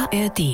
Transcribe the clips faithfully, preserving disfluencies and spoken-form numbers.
R D.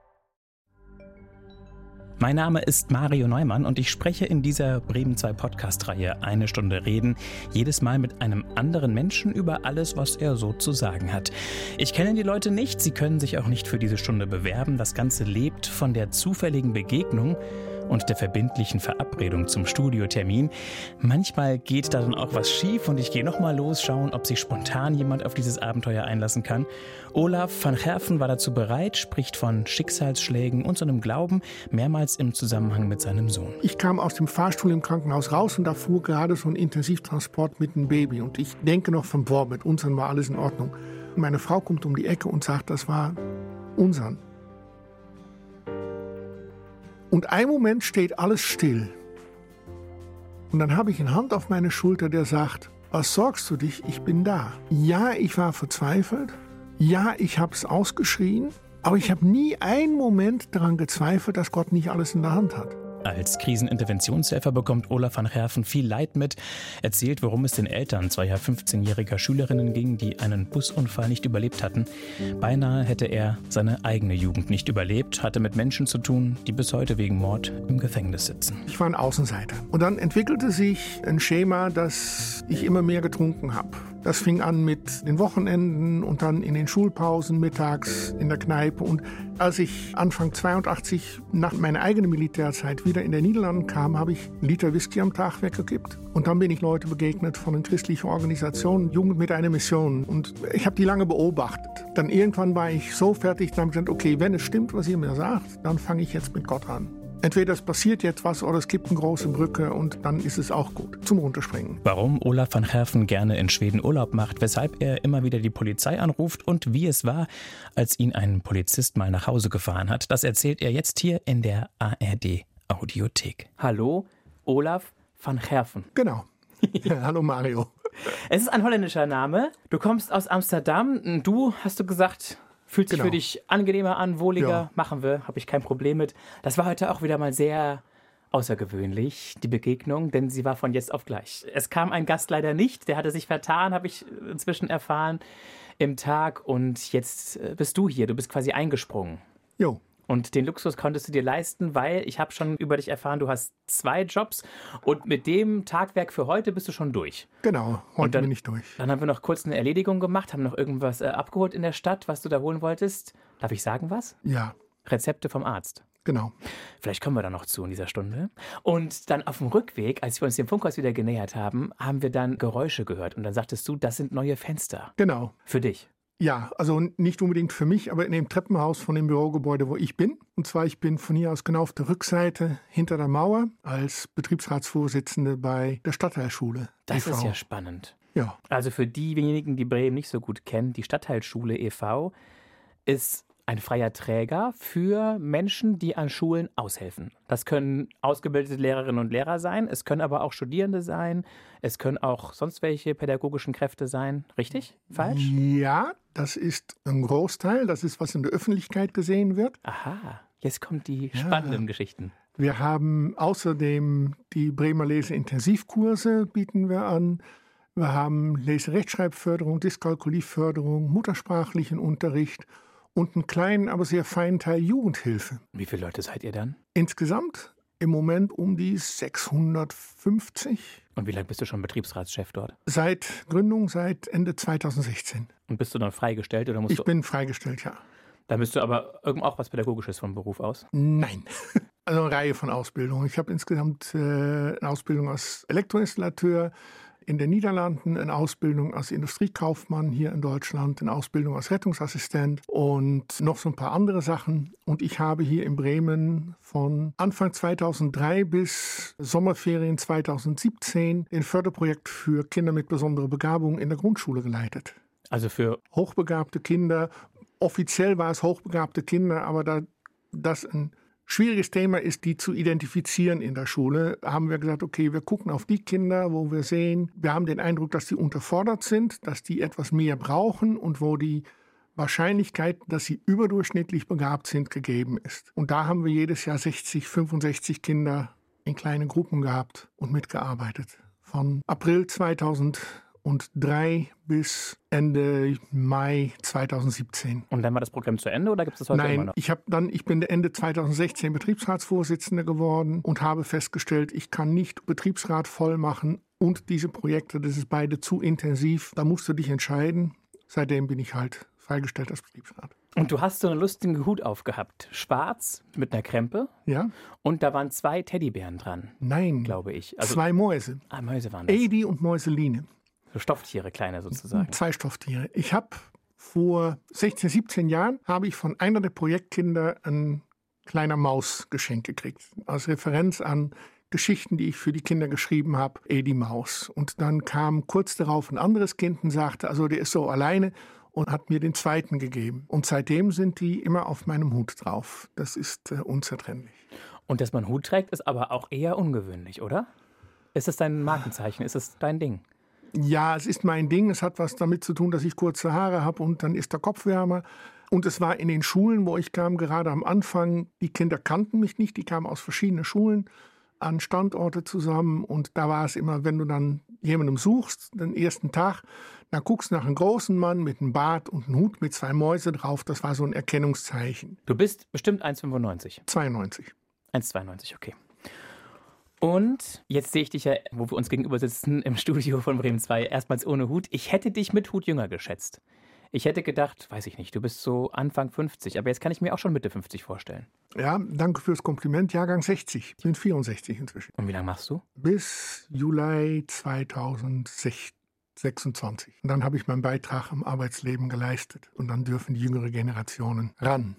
Mein Name ist Mario Neumann und ich spreche in dieser Bremen zwei Podcast-Reihe Eine Stunde Reden, jedes Mal mit einem anderen Menschen über alles, was er so zu sagen hat. Ich kenne die Leute nicht, sie können sich auch nicht für diese Stunde bewerben. Das Ganze lebt von der zufälligen Begegnung und der verbindlichen Verabredung zum Studiotermin. Manchmal geht da dann auch was schief und ich gehe nochmal los, schauen, ob sich spontan jemand auf dieses Abenteuer einlassen kann. Olaf van Gerven war dazu bereit, spricht von Schicksalsschlägen und seinem Glauben, mehrmals im Zusammenhang mit seinem Sohn. Ich kam aus dem Fahrstuhl im Krankenhaus raus und da fuhr gerade so ein Intensivtransport mit einem Baby. Und ich denke noch von, boah, mit unseren war alles in Ordnung. Und meine Frau kommt um die Ecke und sagt, das war unseren. Und ein Moment steht alles still. Und dann habe ich eine Hand auf meine Schulter, der sagt, was sorgst du dich, ich bin da. Ja, ich war verzweifelt. Ja, ich habe es ausgeschrien. Aber ich habe nie einen Moment daran gezweifelt, dass Gott nicht alles in der Hand hat. Als Kriseninterventionshelfer bekommt Olaf van Gerven viel Leid mit, erzählt, worum es den Eltern zweier fünfzehnjähriger Schülerinnen ging, die einen Busunfall nicht überlebt hatten. Beinahe hätte er seine eigene Jugend nicht überlebt, hatte mit Menschen zu tun, die bis heute wegen Mord im Gefängnis sitzen. Ich war ein Außenseiter. Und dann entwickelte sich ein Schema, dass ich immer mehr getrunken habe. Das fing an mit den Wochenenden und dann in den Schulpausen, mittags in der Kneipe. Und als ich Anfang zweiundachtzig nach meiner eigenen Militärzeit wieder in den Niederlanden kam, habe ich einen Liter Whisky am Tag weggekippt. Und dann bin ich Leute begegnet von einer christlichen Organisation, Jugend mit einer Mission. Und ich habe die lange beobachtet. Dann irgendwann war ich so fertig, dann habe ich gesagt, okay, wenn es stimmt, was ihr mir sagt, dann fange ich jetzt mit Gott an. Entweder es passiert jetzt was oder es gibt eine große Brücke und dann ist es auch gut zum Runterspringen. Warum Olaf van Gerven gerne in Schweden Urlaub macht, weshalb er immer wieder die Polizei anruft und wie es war, als ihn ein Polizist mal nach Hause gefahren hat, das erzählt er jetzt hier in der A R D Audiothek. Hallo, Olaf van Gerven. Genau. Ja, hallo Mario. Es ist ein holländischer Name. Du kommst aus Amsterdam. Du, hast du gesagt, fühlt sich Genau. für dich angenehmer an, wohliger. Ja. Machen wir, habe ich kein Problem mit. Das war heute auch wieder mal sehr außergewöhnlich, die Begegnung, denn sie war von jetzt auf gleich. Es kam ein Gast leider nicht, der hatte sich vertan, habe ich inzwischen erfahren, im Tag. Und jetzt bist du hier, du bist quasi eingesprungen. Jo. Und den Luxus konntest du dir leisten, weil ich habe schon über dich erfahren, du hast zwei Jobs und mit dem Tagwerk für heute bist du schon durch. Genau, heute Und dann- bin ich durch. Dann haben wir noch kurz eine Erledigung gemacht, haben noch irgendwas äh, abgeholt in der Stadt, was du da holen wolltest. Darf ich sagen was? Ja, Rezepte vom Arzt. genau. Vielleicht kommen wir da noch zu in dieser Stunde. Und dann auf dem Rückweg, als wir uns dem Funkhaus wieder genähert haben, haben wir dann Geräusche gehört. Und dann sagtest du, das sind neue Fenster. Genau. Für dich. Ja, also nicht unbedingt für mich, aber in dem Treppenhaus von dem Bürogebäude, wo ich bin. Und zwar, ich bin von hier aus genau auf der Rückseite hinter der Mauer als Betriebsratsvorsitzende bei der Stadtteilschule. Das e V. ist ja spannend. Ja, Also für diejenigen, die Bremen nicht so gut kennen, die Stadtteilschule e V ist ein freier Träger für Menschen, die an Schulen aushelfen. Das können ausgebildete Lehrerinnen und Lehrer sein, es können aber auch Studierende sein, es können auch sonst welche pädagogischen Kräfte sein. Richtig? Falsch? Ja, das ist ein Großteil. Das ist, was in der Öffentlichkeit gesehen wird. Aha, jetzt kommen die Ja. spannenden Geschichten. Wir haben außerdem die Bremer Lese-Intensivkurse bieten wir an. Wir haben Lese-Rechtschreibförderung, Dyskalkulieförderung, muttersprachlichen Unterricht und einen kleinen, aber sehr feinen Teil Jugendhilfe. Wie viele Leute seid ihr dann? Insgesamt im Moment um die sechshundertfünfzig. Und wie lange bist du schon Betriebsratschef dort? Seit Gründung, seit Ende zweitausendsechzehn. Und bist du dann freigestellt oder musst Ich du... bin freigestellt, ja. Dann bist du aber irgend auch was Pädagogisches vom Beruf aus? Nein. Also eine Reihe von Ausbildungen. Ich habe insgesamt äh, eine Ausbildung als Elektroinstallateur in den Niederlanden, eine Ausbildung als Industriekaufmann hier in Deutschland, eine Ausbildung als Rettungsassistent und noch so ein paar andere Sachen. Und ich habe hier in Bremen von Anfang zweitausenddrei bis Sommerferien zweitausendsiebzehn ein Förderprojekt für Kinder mit besonderer Begabung in der Grundschule geleitet. Also für... Hochbegabte Kinder, offiziell war es hochbegabte Kinder, aber da das ein schwieriges Thema ist, die zu identifizieren in der Schule, haben wir gesagt, okay, wir gucken auf die Kinder, wo wir sehen, wir haben den Eindruck, dass die unterfordert sind, dass die etwas mehr brauchen und wo die Wahrscheinlichkeit, dass sie überdurchschnittlich begabt sind, gegeben ist. Und da haben wir jedes Jahr sechzig, fünfundsechzig Kinder in kleinen Gruppen gehabt und mitgearbeitet. Von April zweitausend und drei bis Ende Mai zweitausendsiebzehn. Und dann war das Programm zu Ende oder gibt es das heute Nein, immer noch? ich, hab dann, ich bin Ende zweitausendsechzehn Betriebsratsvorsitzender geworden und habe festgestellt, ich kann nicht Betriebsrat voll machen und diese Projekte, das ist beide zu intensiv. Da musst du dich entscheiden. Seitdem bin ich halt freigestellt als Betriebsrat. Und du hast so einen lustigen Hut aufgehabt. Schwarz mit einer Krempe. Ja? Und da waren zwei Teddybären dran. Nein. Glaube ich. Also, zwei Mäuse. Ah, Mäuse waren das. Edi und Mäuseline. So Stofftiere, kleine sozusagen. Zwei Stofftiere. Ich habe vor sechzehn, siebzehn Jahren habe ich von einer der Projektkinder ein kleiner Maus geschenkt gekriegt. Als Referenz an Geschichten, die ich für die Kinder geschrieben habe, Edi Maus. Und dann kam kurz darauf ein anderes Kind und sagte, also der ist so alleine, und hat mir den zweiten gegeben. Und seitdem sind die immer auf meinem Hut drauf. Das ist äh, unzertrennlich. Und dass man einen Hut trägt, ist aber auch eher ungewöhnlich, oder? Ist es dein Markenzeichen? Ist es dein Ding? Ja, es ist mein Ding. Es hat was damit zu tun, dass ich kurze Haare habe und dann ist der Kopf wärmer. Und es war in den Schulen, wo ich kam, gerade am Anfang, die Kinder kannten mich nicht, die kamen aus verschiedenen Schulen an Standorte zusammen. Und da war es immer, wenn du dann jemandem suchst, den ersten Tag, dann guckst du nach einem großen Mann mit einem Bart und einem Hut mit zwei Mäuse drauf. Das war so ein Erkennungszeichen. Du bist bestimmt eins Komma fünfundneunzig. zweiundneunzig. eins Komma zweiundneunzig, okay. Und jetzt sehe ich dich ja, wo wir uns gegenüber sitzen, im Studio von Bremen zwei, erstmals ohne Hut. Ich hätte dich mit Hut jünger geschätzt. Ich hätte gedacht, weiß ich nicht, du bist so Anfang fünfzig, aber jetzt kann ich mir auch schon Mitte fünfzig vorstellen. Ja, danke fürs Kompliment. Jahrgang sechzig. Ich bin vierundsechzig inzwischen. Und wie lange machst du? Bis Juli zweitausendsechsundzwanzig. Und dann habe ich meinen Beitrag im Arbeitsleben geleistet. Und dann dürfen die jüngere Generationen ran.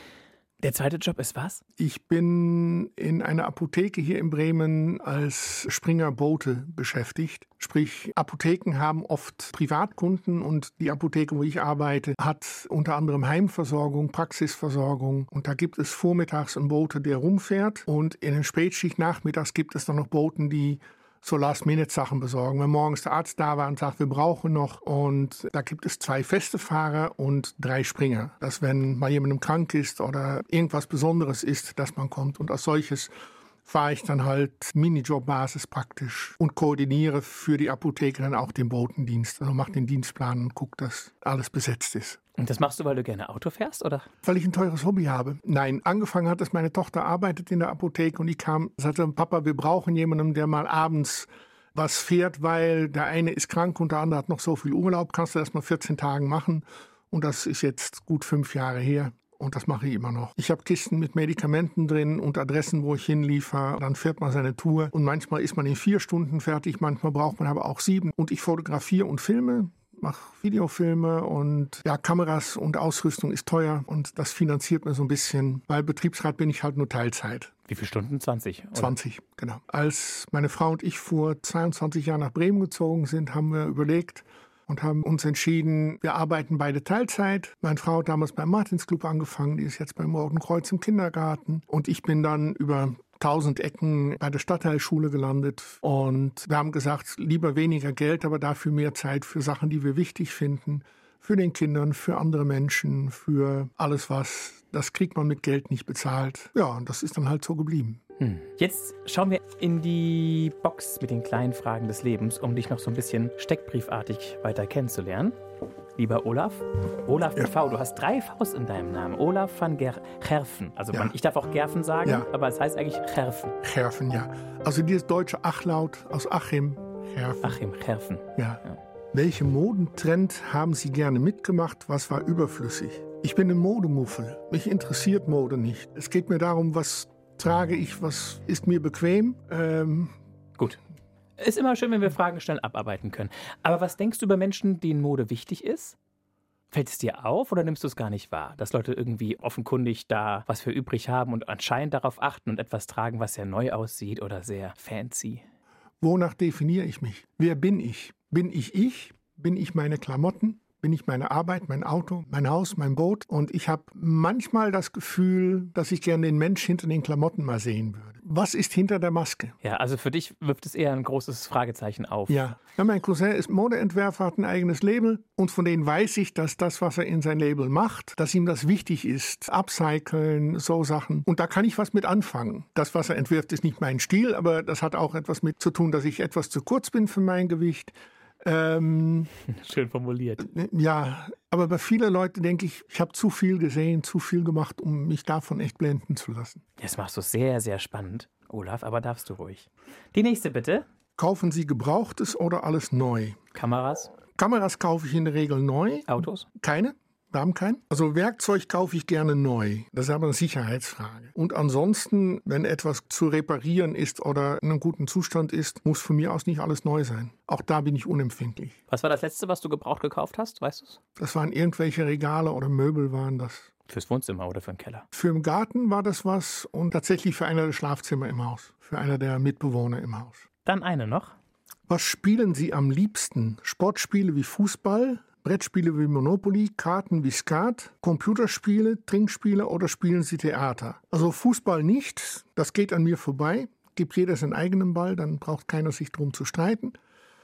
Der zweite Job ist was? Ich bin in einer Apotheke hier in Bremen als Springer Bote beschäftigt. Sprich, Apotheken haben oft Privatkunden und die Apotheke, wo ich arbeite, hat unter anderem Heimversorgung, Praxisversorgung. Und da gibt es vormittags einen Bote, der rumfährt. Und in der Spätschicht nachmittags gibt es dann noch Boten, die so Last-Minute-Sachen besorgen. Wenn morgens der Arzt da war und sagt, wir brauchen noch. Und da gibt es zwei feste Fahrer und drei Springer. Dass wenn mal jemandem krank ist oder irgendwas Besonderes ist, dass man kommt. Und als solches fahre ich dann halt Minijob-Basis praktisch und koordiniere für die Apotheke dann auch den Botendienst. Also mache den Dienstplan und gucke, dass alles besetzt ist. Und das machst du, weil du gerne Auto fährst, oder? Weil ich ein teures Hobby habe. Nein, angefangen hat es, meine Tochter arbeitet in der Apotheke und die kam, sagte, Papa, wir brauchen jemanden, der mal abends was fährt, weil der eine ist krank und der andere hat noch so viel Urlaub. Kannst du das mal vierzehn Tagen machen? Und das ist jetzt gut fünf Jahre her. Und das mache ich immer noch. Ich habe Kisten mit Medikamenten drin und Adressen, wo ich hinliefere. Dann fährt man seine Tour. Und manchmal ist man in vier Stunden fertig, manchmal braucht man aber auch sieben. Und ich fotografiere und filme, mache Videofilme und ja, Kameras und Ausrüstung ist teuer. Und das finanziert mir so ein bisschen, weil Betriebsrat bin ich halt nur Teilzeit. Wie viele Stunden? zwanzig? Oder? zwanzig, genau. Als meine Frau und ich vor zweiundzwanzig Jahren nach Bremen gezogen sind, haben wir überlegt, und haben uns entschieden, wir arbeiten beide Teilzeit. Meine Frau hat damals beim Martinsclub angefangen, die ist jetzt beim Morgenkreuz im Kindergarten. Und ich bin dann über tausend Ecken bei der Stadtteilschule gelandet. Und wir haben gesagt, lieber weniger Geld, aber dafür mehr Zeit für Sachen, die wir wichtig finden. Für den Kindern, für andere Menschen, für alles was. Das kriegt man mit Geld nicht bezahlt. Ja, und das ist dann halt so geblieben. Hm. Jetzt schauen wir in die Box mit den kleinen Fragen des Lebens, um dich noch so ein bisschen steckbriefartig weiter kennenzulernen. Lieber Olaf, Olaf mit ja. V, du hast drei Vs in deinem Namen. Olaf van Ger- Gerven. Also man, ja. ich darf auch Gerven sagen, ja. aber es heißt eigentlich Gerven. Gerven, ja. Also dieses deutsche Achlaut aus Achim, Gerven. Achim, Gerven. Ja. ja. Welchen Modentrend haben Sie gerne mitgemacht? Was war überflüssig? Ich bin ein Modemuffel. Mich interessiert Mode nicht. Es geht mir darum, was trage ich, was ist mir bequem. Ähm Gut. Ist immer schön, wenn wir Fragen schnell abarbeiten können. Aber was denkst du über Menschen, denen Mode wichtig ist? Fällt es dir auf oder nimmst du es gar nicht wahr? Dass Leute irgendwie offenkundig da was für übrig haben und anscheinend darauf achten und etwas tragen, was sehr neu aussieht oder sehr fancy. Wonach definiere ich mich? Wer bin ich? Bin ich ich? Bin ich meine Klamotten? Bin ich meine Arbeit, mein Auto, mein Haus, mein Boot? Und ich habe manchmal das Gefühl, dass ich gerne den Mensch hinter den Klamotten mal sehen würde. Was ist hinter der Maske? Ja, also für dich wirft es eher ein großes Fragezeichen auf. Ja, ja, mein Cousin ist Modeentwerfer, hat ein eigenes Label und von denen weiß ich, dass das, was er in sein Label macht, dass ihm das wichtig ist. Upcyclen, so Sachen. Und da kann ich was mit anfangen. Das, was er entwirft, ist nicht mein Stil, aber das hat auch etwas mit zu tun, dass ich etwas zu kurz bin für mein Gewicht. Ähm, Schön formuliert. Ja, aber bei vielen Leuten denke ich, ich habe zu viel gesehen, zu viel gemacht, um mich davon echt blenden zu lassen. Jetzt machst du es sehr, sehr spannend, Olaf, aber darfst du ruhig. Die nächste bitte. Kaufen Sie Gebrauchtes oder alles neu? Kameras, Kameras kaufe ich in der Regel neu. Autos? Keine. Wir haben keinen. Also Werkzeug kaufe ich gerne neu. Das ist aber eine Sicherheitsfrage. Und ansonsten, wenn etwas zu reparieren ist oder in einem guten Zustand ist, muss von mir aus nicht alles neu sein. Auch da bin ich unempfindlich. Was war das Letzte, was du gebraucht gekauft hast? Weißt du es? Das waren irgendwelche Regale oder Möbel waren das. Fürs Wohnzimmer oder für den Keller? Für im Garten war das was und tatsächlich für einer der Schlafzimmer im Haus. Für einer der Mitbewohner im Haus. Dann eine noch. Was spielen Sie am liebsten? Sportspiele wie Fußball? Brettspiele wie Monopoly, Karten wie Skat, Computerspiele, Trinkspiele oder spielen Sie Theater? Also Fußball nicht, das geht an mir vorbei. Gibt jeder seinen eigenen Ball, dann braucht keiner sich drum zu streiten.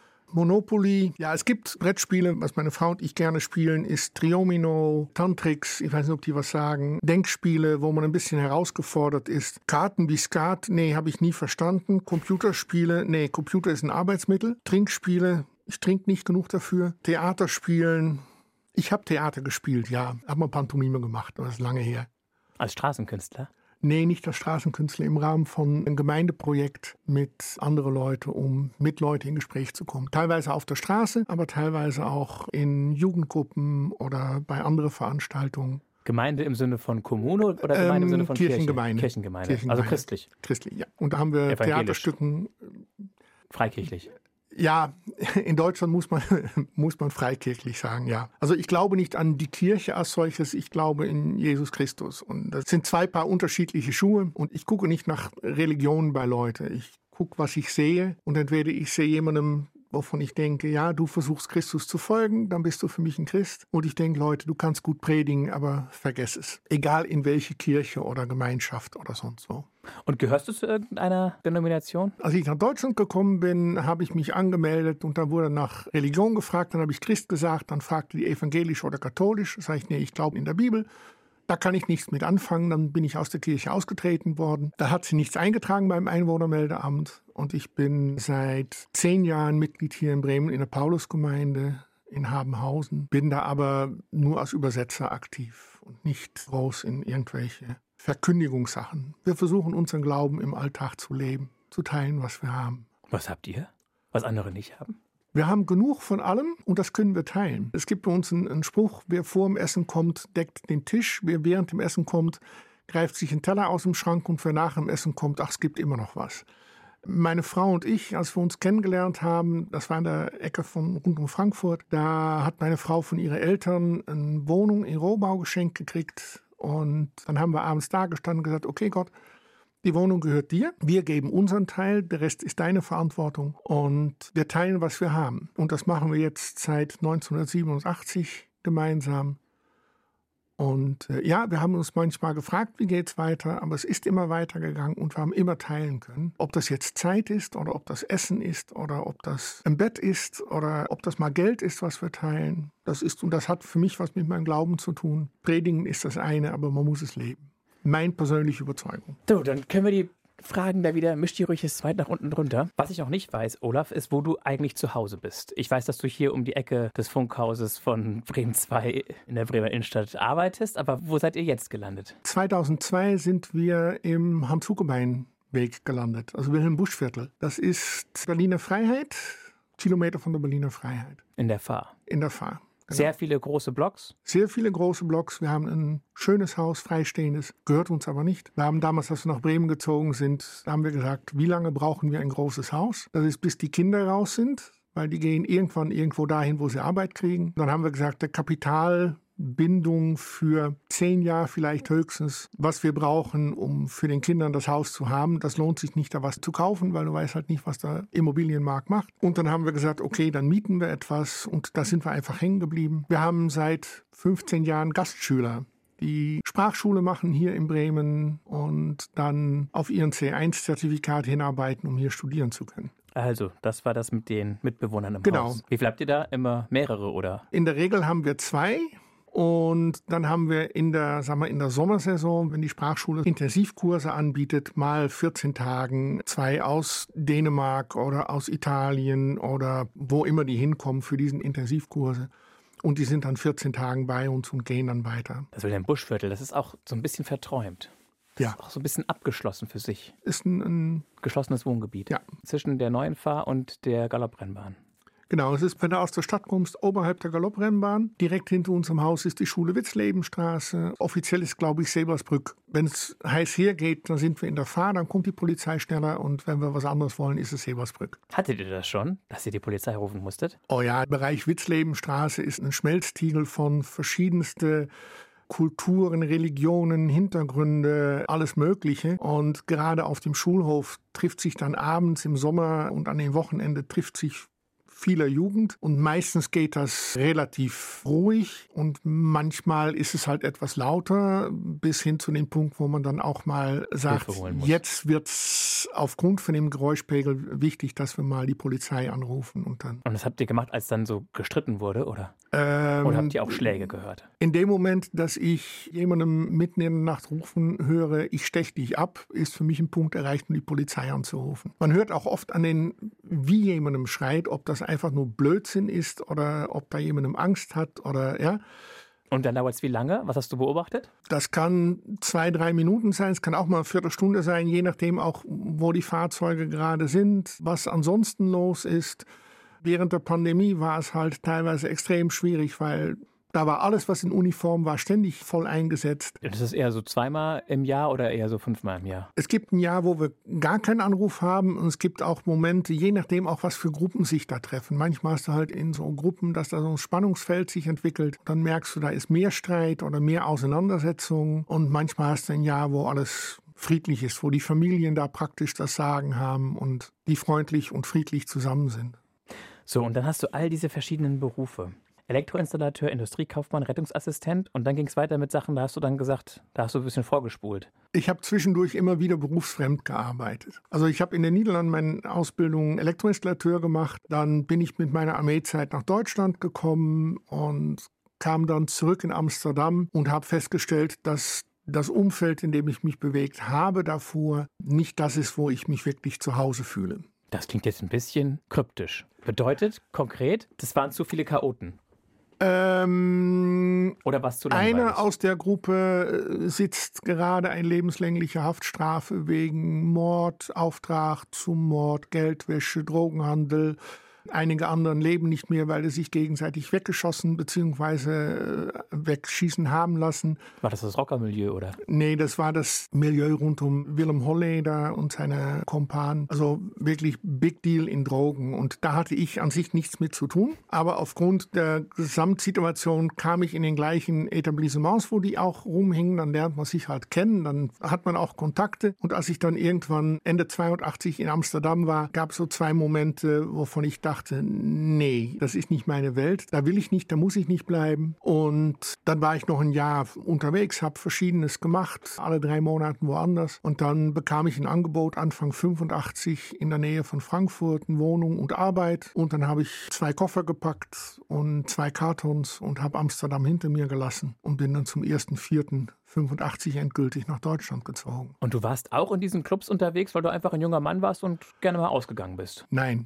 Monopoly, ja, es gibt Brettspiele, was meine Frau und ich gerne spielen, ist Triomino, Tantrix, ich weiß nicht, ob die was sagen, Denkspiele, wo man ein bisschen herausgefordert ist. Karten wie Skat, nee, habe ich nie verstanden. Computerspiele, nee, Computer ist ein Arbeitsmittel. Trinkspiele, ich trinke nicht genug dafür. Theaterspielen. Ich habe Theater gespielt, ja. Habe mal Pantomime gemacht, aber das ist lange her. Als Straßenkünstler? Nee, nicht als Straßenkünstler, im Rahmen von einem Gemeindeprojekt mit anderen Leuten, um mit Leuten in Gespräch zu kommen. Teilweise auf der Straße, aber teilweise auch in Jugendgruppen oder bei anderen Veranstaltungen. Gemeinde im Sinne von Kommune oder Gemeinde ähm, im Sinne von Kirchengemeinde. Kirche? Kirchengemeinde. Kirchengemeinde. Also christlich. Christlich, ja. Und da haben wir Theaterstücken. Freikirchlich. Ja, in Deutschland muss man, muss man freikirchlich sagen, ja. Also ich glaube nicht an die Kirche als solches, ich glaube in Jesus Christus. Und das sind zwei Paar unterschiedliche Schuhe. Und ich gucke nicht nach Religion bei Leuten. Ich gucke, was ich sehe. Und entweder ich sehe jemandem, wovon ich denke, ja, du versuchst Christus zu folgen, dann bist du für mich ein Christ. Und ich denke, Leute, du kannst gut predigen, aber vergess es. Egal in welche Kirche oder Gemeinschaft oder sonst wo. Und gehörst du zu irgendeiner Denomination? Als ich nach Deutschland gekommen bin, habe ich mich angemeldet und dann wurde nach Religion gefragt. Dann habe ich Christ gesagt, dann fragte die evangelisch oder katholisch. Da sage ich, nee, ich glaube in der Bibel. Da kann ich nichts mit anfangen. Dann bin ich aus der Kirche ausgetreten worden. Da hat sie nichts eingetragen beim Einwohnermeldeamt. Und ich bin seit zehn Jahren Mitglied hier in Bremen in der Paulusgemeinde in Habenhausen. Bin da aber nur als Übersetzer aktiv und nicht groß in irgendwelche Verkündigungssachen. Wir versuchen unseren Glauben im Alltag zu leben, zu teilen, was wir haben. Was habt ihr, was andere nicht haben? Wir haben genug von allem und das können wir teilen. Es gibt bei uns einen, einen Spruch, wer vor dem Essen kommt, deckt den Tisch. Wer während dem Essen kommt, greift sich einen Teller aus dem Schrank und wer nach dem Essen kommt, ach, es gibt immer noch was. Meine Frau und ich, als wir uns kennengelernt haben, das war in der Ecke von rund um Frankfurt, da hat meine Frau von ihren Eltern eine Wohnung in Rohbau geschenkt gekriegt. Und dann haben wir abends da gestanden und gesagt, okay Gott, die Wohnung gehört dir, wir geben unseren Teil, der Rest ist deine Verantwortung und wir teilen, was wir haben. Und das machen wir jetzt seit neunzehnhundertsiebenundachtzig gemeinsam. Und äh, ja, wir haben uns manchmal gefragt, wie geht's weiter, aber es ist immer weitergegangen und wir haben immer teilen können. Ob das jetzt Zeit ist oder ob das Essen ist oder ob das ein Bett ist oder ob das mal Geld ist, was wir teilen. Das ist, und das hat für mich was mit meinem Glauben zu tun. Predigen ist das eine, aber man muss es leben. Meine persönliche Überzeugung. So, dann können wir die Fragen da wieder, misch die ruhig jetzt weit nach unten drunter. Was ich noch nicht weiß, Olaf, ist, wo du eigentlich zu Hause bist. Ich weiß, dass du hier um die Ecke des Funkhauses von Bremen zwei in der Bremer Innenstadt arbeitest, aber wo seid ihr jetzt gelandet? zweitausendzwei sind wir im Hans-Huckebein-Weg gelandet, also Wilhelm-Busch-Viertel. Das ist Berliner Freiheit, Kilometer von der Berliner Freiheit. In der Fahr. In der Fahr. Genau. Sehr viele große Blocks? Sehr viele große Blocks. Wir haben ein schönes Haus, freistehendes, gehört uns aber nicht. Wir haben damals, als wir nach Bremen gezogen sind, haben wir gesagt, wie lange brauchen wir ein großes Haus? Das ist, bis die Kinder raus sind, weil die gehen irgendwann irgendwo dahin, wo sie Arbeit kriegen. Dann haben wir gesagt, der Kapitalbindung für zehn Jahre vielleicht höchstens, was wir brauchen, um für den Kindern das Haus zu haben. Das lohnt sich nicht, da was zu kaufen, weil du weißt halt nicht, was der Immobilienmarkt macht. Und dann haben wir gesagt, okay, dann mieten wir etwas und da sind wir einfach hängen geblieben. Wir haben seit fünfzehn Jahren Gastschüler, die Sprachschule machen hier in Bremen und dann auf ihren C eins Zertifikat hinarbeiten, um hier studieren zu können. Also, das war das mit den Mitbewohnern im genau. Haus. Wie viel habt ihr da? Immer mehrere, oder? In der Regel haben wir zwei. Und dann haben wir in der, sagen wir, in der Sommersaison, wenn die Sprachschule Intensivkurse anbietet, mal vierzehn Tagen, zwei aus Dänemark oder aus Italien oder wo immer die hinkommen für diesen Intensivkurse. Und die sind dann vierzehn Tagen bei uns und gehen dann weiter. Das will ein Buschviertel, das ist auch so ein bisschen verträumt. Das ja. ist auch so ein bisschen abgeschlossen für sich. Ist ein, ein geschlossenes Wohngebiet. Ja. Zwischen der neuen Fahr- und der Galopprennbahn. Genau, es ist, wenn du aus der Stadt kommst, oberhalb der Galopprennbahn. Direkt hinter unserem Haus ist die Schule Witzlebenstraße. Offiziell ist, glaube ich, Sebersbrück. Wenn es heiß hergeht, dann sind wir in der Fahr, dann kommt die Polizei schneller. Und wenn wir was anderes wollen, ist es Sebersbrück. Hattet ihr das schon, dass ihr die Polizei rufen musstet? Oh ja, der Bereich Witzlebenstraße ist ein Schmelztiegel von verschiedenste Kulturen, Religionen, Hintergründe, alles Mögliche. Und gerade auf dem Schulhof trifft sich dann abends im Sommer und an den Wochenenden trifft sich vieler Jugend und meistens geht das relativ ruhig und manchmal ist es halt etwas lauter bis hin zu dem Punkt, wo man dann auch mal sagt, jetzt wird's aufgrund von dem Geräuschpegel wichtig, dass wir mal die Polizei anrufen und dann. Und das habt ihr gemacht, als dann so gestritten wurde, oder? Ähm, oder habt ihr auch Schläge gehört? In dem Moment, dass ich jemandem mitten in der Nacht rufen höre, ich stech dich ab, ist für mich ein Punkt erreicht, um die Polizei anzurufen. Man hört auch oft an den, wie jemandem schreit, ob das einfach nur Blödsinn ist oder ob da jemandem Angst hat oder ja. Und dann dauert es wie lange? Was hast du beobachtet? Das kann zwei, drei Minuten sein, es kann auch mal eine Viertelstunde sein, je nachdem auch, wo die Fahrzeuge gerade sind, was ansonsten los ist. Während der Pandemie war es halt teilweise extrem schwierig, weil da war alles, was in Uniform war, ständig voll eingesetzt. Das ist eher so zweimal im Jahr oder eher so fünfmal im Jahr? Es gibt ein Jahr, wo wir gar keinen Anruf haben und es gibt auch Momente, je nachdem auch, was für Gruppen sich da treffen. Manchmal hast du halt in so Gruppen, dass da so ein Spannungsfeld sich entwickelt. Dann merkst du, da ist mehr Streit oder mehr Auseinandersetzung. Und manchmal hast du ein Jahr, wo alles friedlich ist, wo die Familien da praktisch das Sagen haben und die freundlich und friedlich zusammen sind. So, und dann hast du all diese verschiedenen Berufe. Elektroinstallateur, Industriekaufmann, Rettungsassistent und dann ging es weiter mit Sachen, da hast du dann gesagt, da hast du ein bisschen vorgespult. Ich habe zwischendurch immer wieder berufsfremd gearbeitet. Also ich habe in den Niederlanden meine Ausbildung Elektroinstallateur gemacht, dann bin ich mit meiner Armeezeit nach Deutschland gekommen und kam dann zurück in Amsterdam und habe festgestellt, dass das Umfeld, in dem ich mich bewegt habe davor, nicht das ist, wo ich mich wirklich zu Hause fühle. Das klingt jetzt ein bisschen kryptisch. Bedeutet konkret, das waren zu viele Chaoten. Ähm, Oder was zu langweilig? Einer aus der Gruppe sitzt gerade eine lebenslängliche Haftstrafe wegen Mord, Auftrag zum Mord, Geldwäsche, Drogenhandel. Einige anderen leben nicht mehr, weil sie sich gegenseitig weggeschossen bzw. wegschießen haben lassen. War das das Rockermilieu, oder? Nee, das war das Milieu rund um Willem Holleder und seine Kumpanen. Also wirklich Big Deal in Drogen. Und da hatte ich an sich nichts mit zu tun. Aber aufgrund der Gesamtsituation kam ich in den gleichen Etablissements, wo die auch rumhingen. Dann lernt man sich halt kennen, dann hat man auch Kontakte. Und als ich dann irgendwann Ende zweiundachtzig in Amsterdam war, gab es so zwei Momente, wovon ich dachte, nee, das ist nicht meine Welt, da will ich nicht, da muss ich nicht bleiben. Und dann war ich noch ein Jahr unterwegs, habe Verschiedenes gemacht, alle drei Monate woanders. Und dann bekam ich ein Angebot Anfang fünfundachtzig in der Nähe von Frankfurt, eine Wohnung und Arbeit. Und dann habe ich zwei Koffer gepackt und zwei Kartons und habe Amsterdam hinter mir gelassen und bin dann zum ersten vierten fünfundachtzig endgültig nach Deutschland gezogen. Und du warst auch in diesen Clubs unterwegs, weil du einfach ein junger Mann warst und gerne mal ausgegangen bist? Nein.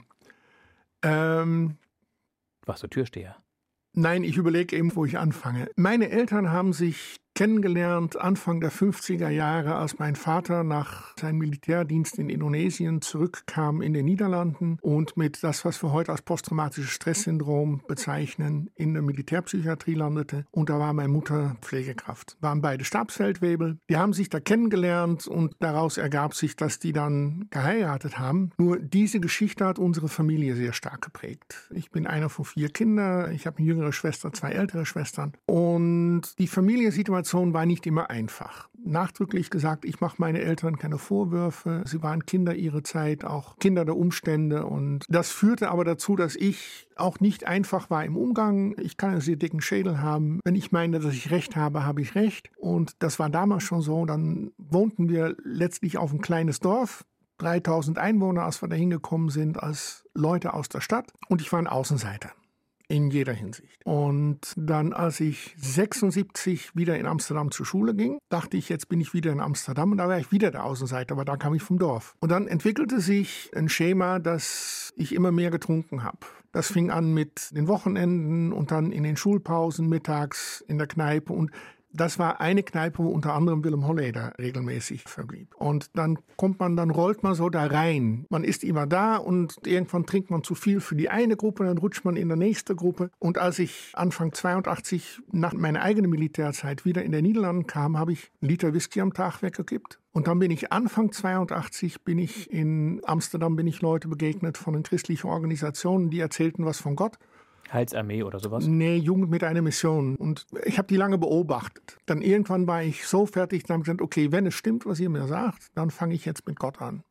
Ähm, Warst du Türsteher? Nein, ich überlege eben, wo ich anfange. Meine Eltern haben sich kennengelernt Anfang der fünfziger Jahre, als mein Vater nach seinem Militärdienst in Indonesien zurückkam in den Niederlanden und mit das, was wir heute als posttraumatisches Stresssyndrom bezeichnen, in der Militärpsychiatrie landete. Und da war meine Mutter Pflegekraft. Waren beide Stabsfeldwebel. Die haben sich da kennengelernt und daraus ergab sich, dass die dann geheiratet haben. Nur diese Geschichte hat unsere Familie sehr stark geprägt. Ich bin einer von vier Kindern. Ich habe eine jüngere Schwester, zwei ältere Schwestern. Und die Familiensituation war nicht immer einfach. Nachdrücklich gesagt, ich mache meine Eltern keine Vorwürfe. Sie waren Kinder ihrer Zeit, auch Kinder der Umstände. Und das führte aber dazu, dass ich auch nicht einfach war im Umgang. Ich kann einen sehr dicken Schädel haben. Wenn ich meine, dass ich Recht habe, habe ich Recht. Und das war damals schon so. Dann wohnten wir letztlich auf ein kleines Dorf. dreitausend Einwohner, als wir da hingekommen sind, als Leute aus der Stadt. Und ich war ein Außenseiter. In jeder Hinsicht. Und dann, als ich sechsundsiebzig wieder in Amsterdam zur Schule ging, dachte ich, jetzt bin ich wieder in Amsterdam und da war ich wieder der Außenseiter, aber da kam ich vom Dorf. Und dann entwickelte sich ein Schema, dass ich immer mehr getrunken habe. Das fing an mit den Wochenenden und dann in den Schulpausen, mittags in der Kneipe und das war eine Kneipe, wo unter anderem Willem Holleder regelmäßig verblieb. Und dann kommt man, dann rollt man so da rein. Man ist immer da und irgendwann trinkt man zu viel für die eine Gruppe, dann rutscht man in die nächste Gruppe. Und als ich Anfang zweiundachtzig nach meiner eigenen Militärzeit wieder in den Niederlanden kam, habe ich einen Liter Whisky am Tag weggekippt. Und dann bin ich Anfang zweiundachtzig, bin ich in Amsterdam, bin ich Leute begegnet von den christlichen Organisationen, die erzählten was von Gott. Heilsarmee oder sowas? Nee, Jugend mit einer Mission. Und ich habe die lange beobachtet. Dann irgendwann war ich so fertig, dann habe ich gesagt, okay, wenn es stimmt, was ihr mir sagt, dann fange ich jetzt mit Gott an.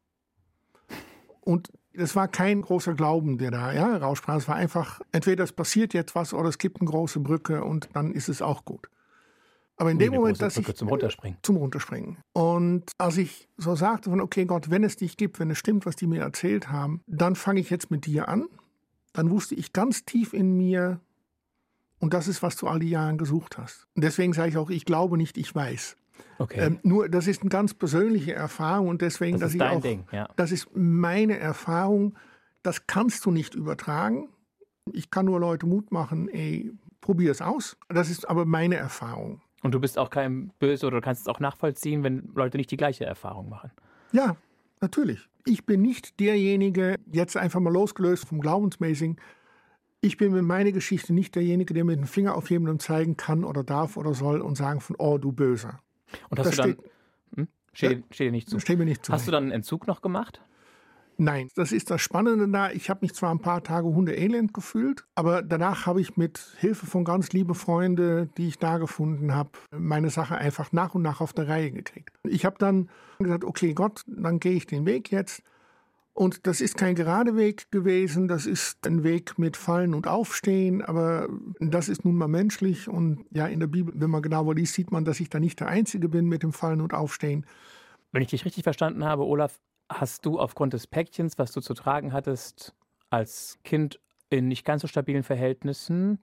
Und es war kein großer Glauben, der da ja, raussprach. Es war einfach, entweder es passiert jetzt was oder es gibt eine große Brücke und dann ist es auch gut. Aber in dem Moment, dass ich... Zum Runterspringen. Zum Runterspringen. Und als ich so sagte, von, okay Gott, wenn es dich gibt, wenn es stimmt, was die mir erzählt haben, dann fange ich jetzt mit dir an. Dann wusste ich ganz tief in mir, und das ist, was du all die Jahre gesucht hast. Und deswegen sage ich auch, ich glaube nicht, ich weiß. Okay. Ähm, nur, das ist eine ganz persönliche Erfahrung und deswegen, das dass ist ich dein auch, Ding, ja. Das ist meine Erfahrung, das kannst du nicht übertragen. Ich kann nur Leute Mut machen, ey, probier es aus. Das ist aber meine Erfahrung. Und du bist auch kein Böse oder du kannst es auch nachvollziehen, wenn Leute nicht die gleiche Erfahrung machen. Ja, natürlich. Ich bin nicht derjenige, jetzt einfach mal losgelöst vom Glaubensmäßigen, ich bin mit meiner Geschichte nicht derjenige, der mit dem Finger auf jemanden zeigen kann oder darf oder soll und sagen von, oh, du Böser. Und hast das du dann, steht, hm? steht, ja, steht dir nicht zu? Steht mir nicht zu. Hast du dann einen Entzug noch gemacht? Nein, das ist das Spannende da. Ich habe mich zwar ein paar Tage hundeelend gefühlt, aber danach habe ich mit Hilfe von ganz lieben Freunden, die ich da gefunden habe, meine Sache einfach nach und nach auf der Reihe gekriegt. Ich habe dann gesagt, okay Gott, dann gehe ich den Weg jetzt. Und das ist kein gerader Weg gewesen, das ist ein Weg mit Fallen und Aufstehen, aber das ist nun mal menschlich. Und ja, in der Bibel, wenn man genauer liest, sieht man, dass ich da nicht der Einzige bin mit dem Fallen und Aufstehen. Wenn ich dich richtig verstanden habe, Olaf, hast du aufgrund des Päckchens, was du zu tragen hattest, als Kind in nicht ganz so stabilen Verhältnissen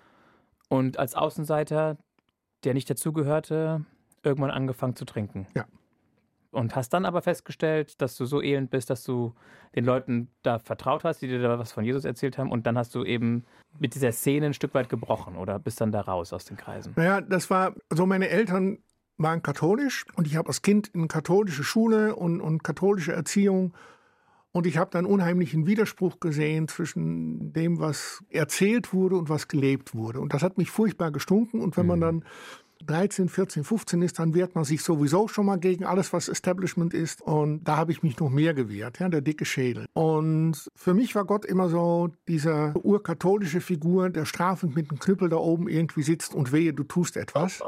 und als Außenseiter, der nicht dazugehörte, irgendwann angefangen zu trinken? Ja. Und hast dann aber festgestellt, dass du so elend bist, dass du den Leuten da vertraut hast, die dir da was von Jesus erzählt haben. Und dann hast du eben mit dieser Szene ein Stück weit gebrochen oder bist dann da raus aus den Kreisen. Naja, das war so, meine Eltern waren katholisch und ich habe als Kind in katholische Schule und, und katholische Erziehung. Und ich habe da einen unheimlichen Widerspruch gesehen zwischen dem, was erzählt wurde und was gelebt wurde. Und das hat mich furchtbar gestunken. Und wenn man dann dreizehn, vierzehn, fünfzehn ist, dann wehrt man sich sowieso schon mal gegen alles, was Establishment ist. Und da habe ich mich noch mehr gewehrt, ja, der dicke Schädel. Und für mich war Gott immer so diese urkatholische Figur, der strafend mit dem Knüppel da oben irgendwie sitzt und wehe, du tust etwas.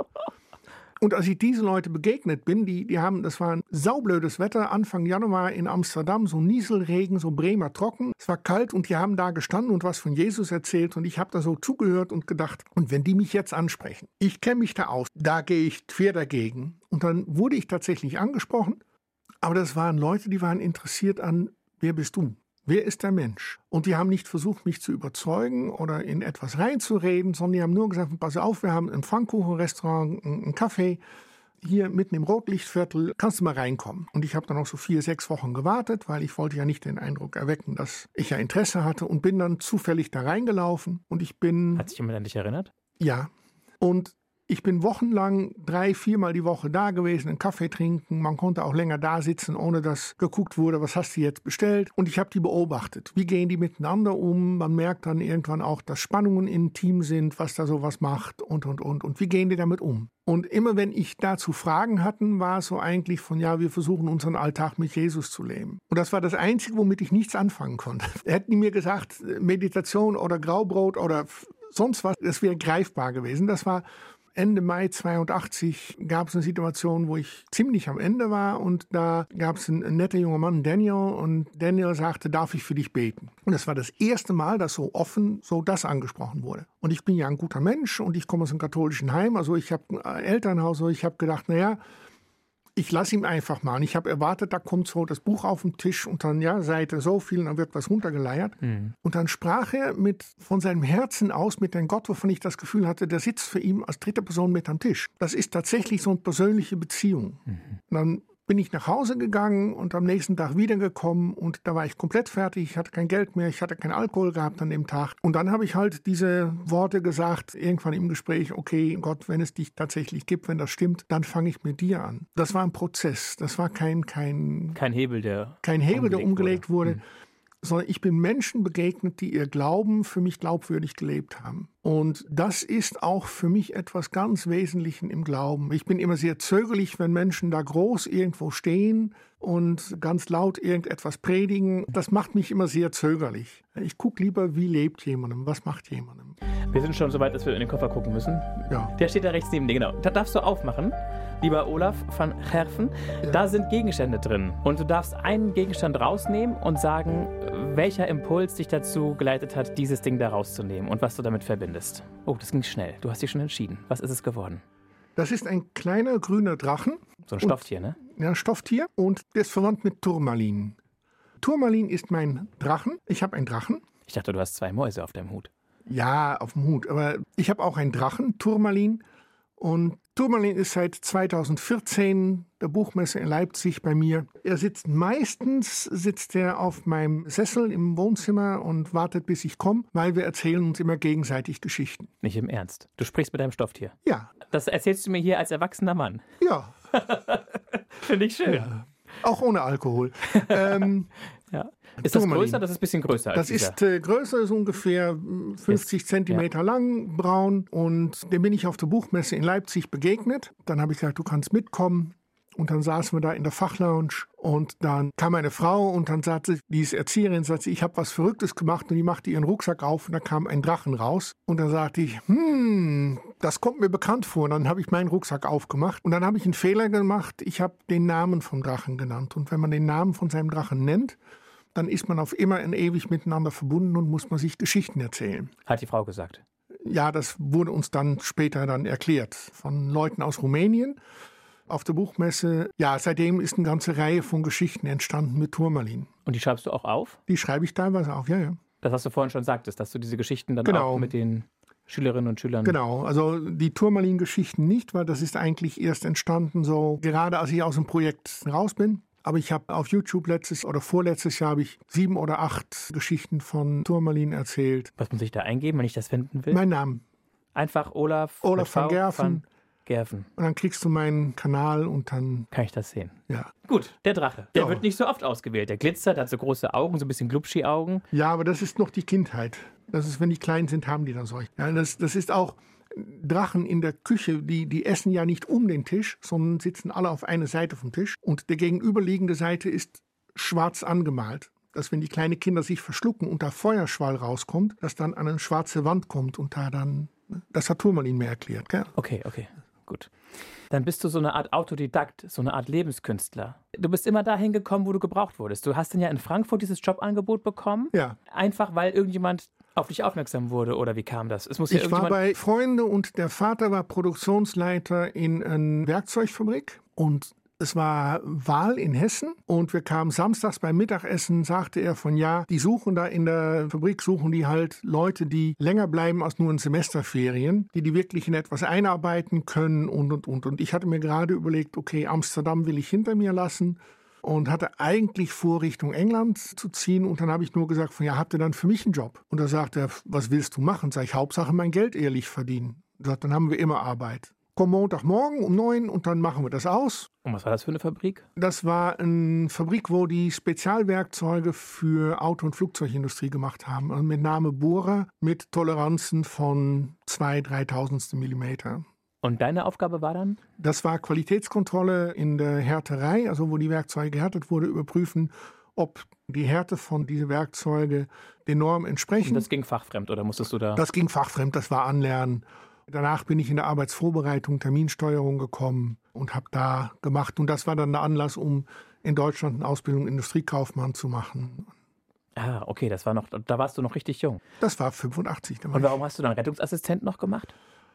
Und als ich diesen Leuten begegnet bin, die, die haben, das war ein saublödes Wetter, Anfang Januar in Amsterdam, so Nieselregen, so Bremer trocken. Es war kalt und die haben da gestanden und was von Jesus erzählt und ich habe da so zugehört und gedacht, und wenn die mich jetzt ansprechen, ich kenne mich da aus, da gehe ich quer dagegen. Und dann wurde ich tatsächlich angesprochen, aber das waren Leute, die waren interessiert an, wer bist du? Wer ist der Mensch? Und die haben nicht versucht, mich zu überzeugen oder in etwas reinzureden, sondern die haben nur gesagt, pass auf, wir haben ein Pfannkuchenrestaurant, ein Café hier mitten im Rotlichtviertel, kannst du mal reinkommen? Und ich habe dann auch so vier, sechs Wochen gewartet, weil ich wollte ja nicht den Eindruck erwecken, dass ich ja Interesse hatte und bin dann zufällig da reingelaufen und ich bin... Hat sich jemand an dich erinnert? Ja. Und ich bin wochenlang drei, viermal die Woche da gewesen, einen Kaffee trinken. Man konnte auch länger da sitzen, ohne dass geguckt wurde, was hast du jetzt bestellt. Und ich habe die beobachtet. Wie gehen die miteinander um? Man merkt dann irgendwann auch, dass Spannungen im Team sind, was da sowas macht und, und, und. Und wie gehen die damit um? Und immer wenn ich dazu Fragen hatte, war es so eigentlich von, ja, wir versuchen unseren Alltag mit Jesus zu leben. Und das war das Einzige, womit ich nichts anfangen konnte. Hätten die mir gesagt, Meditation oder Graubrot oder sonst was, das wäre greifbar gewesen. Das war... Ende Mai zweiundachtzig gab es eine Situation, wo ich ziemlich am Ende war und da gab es einen, einen netten junger Mann, Daniel, und Daniel sagte, darf ich für dich beten? Und das war das erste Mal, dass so offen so das angesprochen wurde. Und ich bin ja ein guter Mensch und ich komme aus einem katholischen Heim, also ich habe ein Elternhaus, also ich habe gedacht, naja, Ich lasse ihm einfach mal. Und ich habe erwartet, da kommt so das Buch auf den Tisch und dann, ja, Seite so viel und dann wird was runtergeleiert. Mhm. Und dann sprach er mit, von seinem Herzen aus mit dem Gott, wovon ich das Gefühl hatte, der sitzt für ihn als dritte Person mit am Tisch. Das ist tatsächlich so eine persönliche Beziehung. Mhm. Und dann bin ich nach Hause gegangen und am nächsten Tag wiedergekommen und da war ich komplett fertig, ich hatte kein Geld mehr, ich hatte keinen Alkohol gehabt an dem Tag. Und dann habe ich halt diese Worte gesagt, irgendwann im Gespräch, okay, Gott, wenn es dich tatsächlich gibt, wenn das stimmt, dann fange ich mit dir an. Das war ein Prozess, das war kein... Kein, kein Hebel, der kein Hebel, umgelegt der umgelegt wurde, wurde hm. sondern ich bin Menschen begegnet, die ihr Glauben für mich glaubwürdig gelebt haben. Und das ist auch für mich etwas ganz Wesentliches im Glauben. Ich bin immer sehr zögerlich, wenn Menschen da groß irgendwo stehen und ganz laut irgendetwas predigen. Das macht mich immer sehr zögerlich. Ich gucke lieber, wie lebt jemandem, was macht jemandem. Wir sind schon so weit, dass wir in den Koffer gucken müssen. Ja. Der steht da rechts neben dir, genau. Da darfst du aufmachen, lieber Olaf van Gerven. Ja. Da sind Gegenstände drin. Und du darfst einen Gegenstand rausnehmen und sagen, welcher Impuls dich dazu geleitet hat, dieses Ding da rauszunehmen und was du damit verbindest. Oh, das ging schnell. Du hast dich schon entschieden. Was ist es geworden? Das ist ein kleiner grüner Drachen. So ein Stofftier, und, ne? Ja, ein Stofftier. Und der ist verwandt mit Turmalin. Turmalin ist mein Drachen. Ich habe einen Drachen. Ich dachte, du hast zwei Mäuse auf deinem Hut. Ja, auf dem Hut. Aber ich habe auch einen Drachen, Turmalin. Und Turmalin ist seit zweitausendvierzehn der Buchmesse in Leipzig bei mir. Er sitzt meistens sitzt er auf meinem Sessel im Wohnzimmer und wartet, bis ich komme, weil wir erzählen uns immer gegenseitig Geschichten. Nicht im Ernst. Du sprichst mit deinem Stofftier? Ja. Das erzählst du mir hier als erwachsener Mann? Ja. Finde ich schön. Ja. Auch ohne Alkohol. ähm, ja. Ist das größer? Das ist ein bisschen größer. Das als ist äh, größer, ist ungefähr fünfzig Zentimeter ja. lang, braun. Und dem bin ich auf der Buchmesse in Leipzig begegnet. Dann habe ich gesagt, du kannst mitkommen. Und dann saßen wir da in der Fachlounge und dann kam eine Frau und dann sagte sie, die ist Erzieherin, sagte, ich habe was Verrücktes gemacht und die machte ihren Rucksack auf und da kam ein Drachen raus. Und dann sagte ich, hm, das kommt mir bekannt vor. Und dann habe ich meinen Rucksack aufgemacht und dann habe ich einen Fehler gemacht. Ich habe den Namen vom Drachen genannt. Und wenn man den Namen von seinem Drachen nennt, dann ist man auf immer und ewig miteinander verbunden und muss man sich Geschichten erzählen. Hat die Frau gesagt? Ja, das wurde uns dann später dann erklärt von Leuten aus Rumänien. Auf der Buchmesse, ja, seitdem ist eine ganze Reihe von Geschichten entstanden mit Turmalin. Und die schreibst du auch auf? Die schreibe ich teilweise auf, ja, ja. Das, was du vorhin schon sagtest, dass du diese Geschichten dann genau. auch mit den Schülerinnen und Schülern... Genau, also die Turmalin-Geschichten nicht, weil das ist eigentlich erst entstanden so, gerade als ich aus dem Projekt raus bin. Aber ich habe auf YouTube letztes oder vorletztes Jahr habe ich sieben oder acht Geschichten von Turmalin erzählt. Was muss ich da eingeben, wenn ich das finden will? Mein Name. Einfach Olaf... Olaf van Gerven. Gerven. Und dann kriegst du meinen Kanal und dann... Kann ich das sehen? Ja. Gut, der Drache. Der ja. wird nicht so oft ausgewählt. Der glitzert, hat so große Augen, so ein bisschen Glubschi-Augen. Ja, aber das ist noch die Kindheit. Das ist, wenn die klein sind, haben die dann solche. Ja, das, das ist auch Drachen in der Küche, die, die essen ja nicht um den Tisch, sondern sitzen alle auf einer Seite vom Tisch. Und der gegenüberliegende Seite ist schwarz angemalt. Dass wenn die kleinen Kinder sich verschlucken und da Feuerschwall rauskommt, dass dann an eine schwarze Wand kommt und da dann... Das hat Turmalin mir erklärt, gell? Okay, okay. Gut. Dann bist du so eine Art Autodidakt, so eine Art Lebenskünstler. Du bist immer dahin gekommen, wo du gebraucht wurdest. Du hast dann ja in Frankfurt dieses Jobangebot bekommen. Ja. Einfach, weil irgendjemand auf dich aufmerksam wurde, oder wie kam das? Es muss ja ich irgendjemand... war bei Freunden und der Vater war Produktionsleiter in einer Werkzeugfabrik und es war Wahl in Hessen und wir kamen samstags beim Mittagessen, sagte er von ja, die suchen da in der Fabrik, suchen die halt Leute, die länger bleiben als nur in Semesterferien, die die wirklich in etwas einarbeiten können und, und, und. Und ich hatte mir gerade überlegt, okay, Amsterdam will ich hinter mir lassen und hatte eigentlich vor, Richtung England zu ziehen. Und dann habe ich nur gesagt, von ja, habt ihr dann für mich einen Job? Und da sagte er, was willst du machen? Sag ich, Hauptsache mein Geld ehrlich verdienen. Sagt, dann haben wir immer Arbeit. Komm Montagmorgen um neun und dann machen wir das aus. Und was war das für eine Fabrik? Das war eine Fabrik, wo die Spezialwerkzeuge für Auto- und Flugzeugindustrie gemacht haben. Also mit Name Bohrer, mit Toleranzen von zwei, dreitausendstel Millimeter. Und deine Aufgabe war dann? Das war Qualitätskontrolle in der Härterei, also wo die Werkzeuge gehärtet wurden, überprüfen, ob die Härte von diesen Werkzeugen den Normen entsprechen. Und das ging fachfremd oder musstest du da? Das ging fachfremd, das war Anlernen. Danach bin ich in der Arbeitsvorbereitung, Terminsteuerung gekommen und habe da gemacht. Und das war dann der Anlass, um in Deutschland eine Ausbildung Industriekaufmann zu machen. Ah, okay, das war noch, da warst du noch richtig jung. Das war fünfundachtzig. Da war und warum hast du dann Rettungsassistent noch gemacht?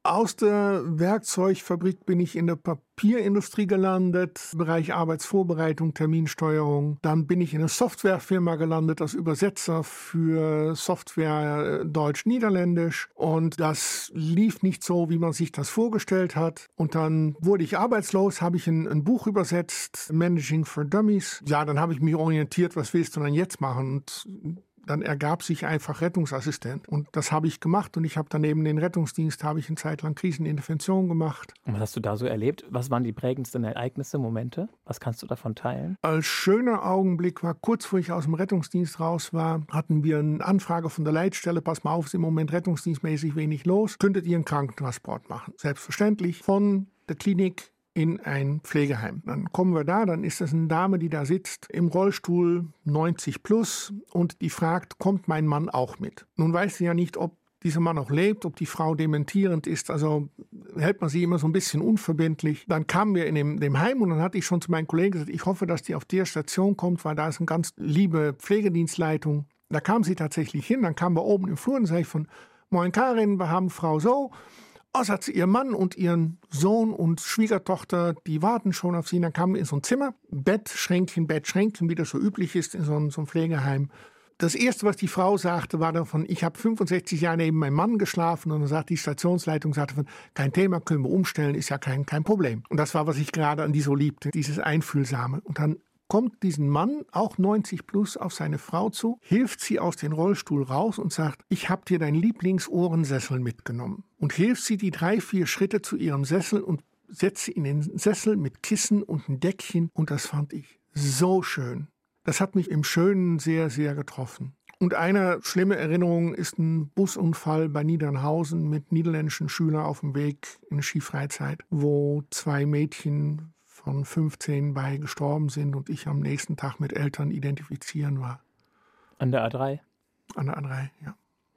Aus der Werkzeugfabrik bin ich in der Papierindustrie gelandet, Bereich Arbeitsvorbereitung, Terminsteuerung. Dann bin ich in einer Softwarefirma gelandet als Übersetzer für Software Deutsch-Niederländisch. Und das lief nicht so, wie man sich das vorgestellt hat. Und dann wurde ich arbeitslos, habe ich ein, ein Buch übersetzt, Managing for Dummies. Ja, dann habe ich mich orientiert, was willst du denn jetzt machen? Und dann ergab sich einfach Rettungsassistent. Und das habe ich gemacht. Und ich habe daneben den Rettungsdienst, habe ich eine Zeit lang Krisenintervention gemacht. Und was hast du da so erlebt? Was waren die prägendsten Ereignisse, Momente? Was kannst du davon teilen? Als schöner Augenblick war, kurz vor ich aus dem Rettungsdienst raus war, hatten wir eine Anfrage von der Leitstelle, pass mal auf, ist im Moment rettungsdienstmäßig wenig los. Könntet ihr einen Krankentransport machen? Selbstverständlich von der Klinik in ein Pflegeheim. Dann kommen wir da, dann ist das eine Dame, die da sitzt, im Rollstuhl, neunzig plus, und die fragt, kommt mein Mann auch mit? Nun weiß sie ja nicht, ob dieser Mann noch lebt, ob die Frau dementierend ist, also hält man sie immer so ein bisschen unverbindlich. Dann kamen wir in dem, dem Heim und dann hatte ich schon zu meinen Kollegen gesagt, ich hoffe, dass die auf der Station kommt, weil da ist eine ganz liebe Pflegedienstleitung. Da kam sie tatsächlich hin, dann kamen wir oben im Flur und sage ich von, moin Karin, wir haben Frau so. Oh, hat sie ihr Mann und ihren Sohn und Schwiegertochter, die warten schon auf sie. Dann kamen wir in so ein Zimmer, Bett, Schränkchen, Bett, Schränkchen, wie das so üblich ist in so einem, so einem Pflegeheim. Das Erste, was die Frau sagte, war davon, ich habe fünfundsechzig Jahre neben meinem Mann geschlafen. Und dann sagt die Stationsleitung, sagte von, kein Thema, können wir umstellen, ist ja kein, kein Problem. Und das war, was ich gerade an die so liebte, dieses Einfühlsame. Und dann kommt diesen Mann, auch neunzig plus, auf seine Frau zu, hilft sie aus dem Rollstuhl raus und sagt, ich habe dir deinen Lieblingsohrensessel mitgenommen. Und hilft sie die drei, vier Schritte zu ihrem Sessel und setzt sie in den Sessel mit Kissen und ein Deckchen. Und das fand ich so schön. Das hat mich im Schönen sehr, sehr getroffen. Und eine schlimme Erinnerung ist ein Busunfall bei Niedernhausen mit niederländischen Schülern auf dem Weg in Skifreizeit, wo zwei Mädchen von fünfzehn bei gestorben sind und ich am nächsten Tag mit Eltern identifizieren war. An der A drei? An der A drei, ja.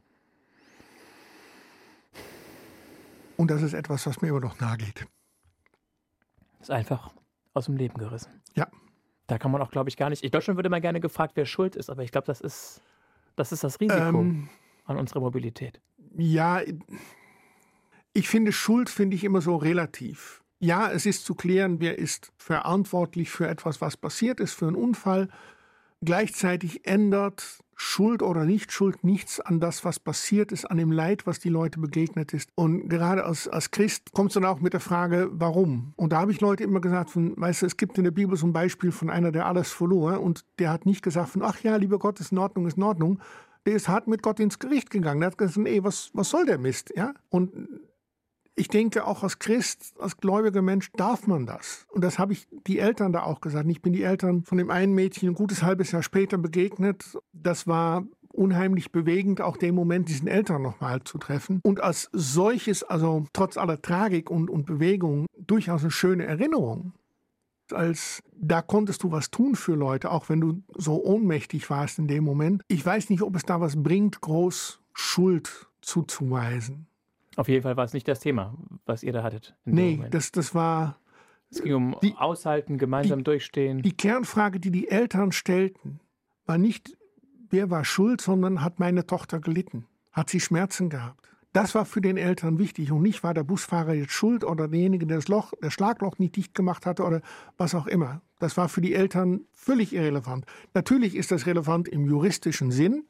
Und das ist etwas, was mir immer noch nahe geht. Ist einfach aus dem Leben gerissen. Ja. Da kann man auch, glaube ich, gar nicht... In Deutschland würde man gerne gefragt, wer schuld ist, aber ich glaube, das ist, das ist das Risiko ähm, an unserer Mobilität. Ja, ich finde, Schuld finde ich immer so relativ. Ja, es ist zu klären, wer ist verantwortlich für etwas, was passiert ist, für einen Unfall. Gleichzeitig ändert Schuld oder Nicht-Schuld nichts an das, was passiert ist, an dem Leid, was die Leute begegnet ist. Und gerade als, als Christ kommt es dann auch mit der Frage, warum? Und da habe ich Leute immer gesagt, von, weißt du, es gibt in der Bibel so ein Beispiel von einer, der alles verlor. Und der hat nicht gesagt, von, ach ja, lieber Gott, ist in Ordnung, ist in Ordnung. Der ist hart mit Gott ins Gericht gegangen. Der hat gesagt, ey, was, was soll der Mist? Ja? Und ich denke, auch als Christ, als gläubiger Mensch darf man das. Und das habe ich die Eltern da auch gesagt. Ich bin die Eltern von dem einen Mädchen ein gutes halbes Jahr später begegnet. Das war unheimlich bewegend, auch den Moment, diesen Eltern nochmal zu treffen. Und als solches, also trotz aller Tragik und, und Bewegung, durchaus eine schöne Erinnerung. Als da konntest du was tun für Leute, auch wenn du so ohnmächtig warst in dem Moment. Ich weiß nicht, ob es da was bringt, groß Schuld zuzuweisen. Auf jeden Fall war es nicht das Thema, was ihr da hattet. Nee, das, das war... Es ging um die, Aushalten, gemeinsam die, durchstehen. Die Kernfrage, die die Eltern stellten, war nicht, wer war schuld, sondern hat meine Tochter gelitten? Hat sie Schmerzen gehabt? Das war für den Eltern wichtig und nicht, war der Busfahrer jetzt schuld oder derjenige, der das Loch, der Schlagloch nicht dicht gemacht hatte oder was auch immer. Das war für die Eltern völlig irrelevant. Natürlich ist das relevant im juristischen Sinn.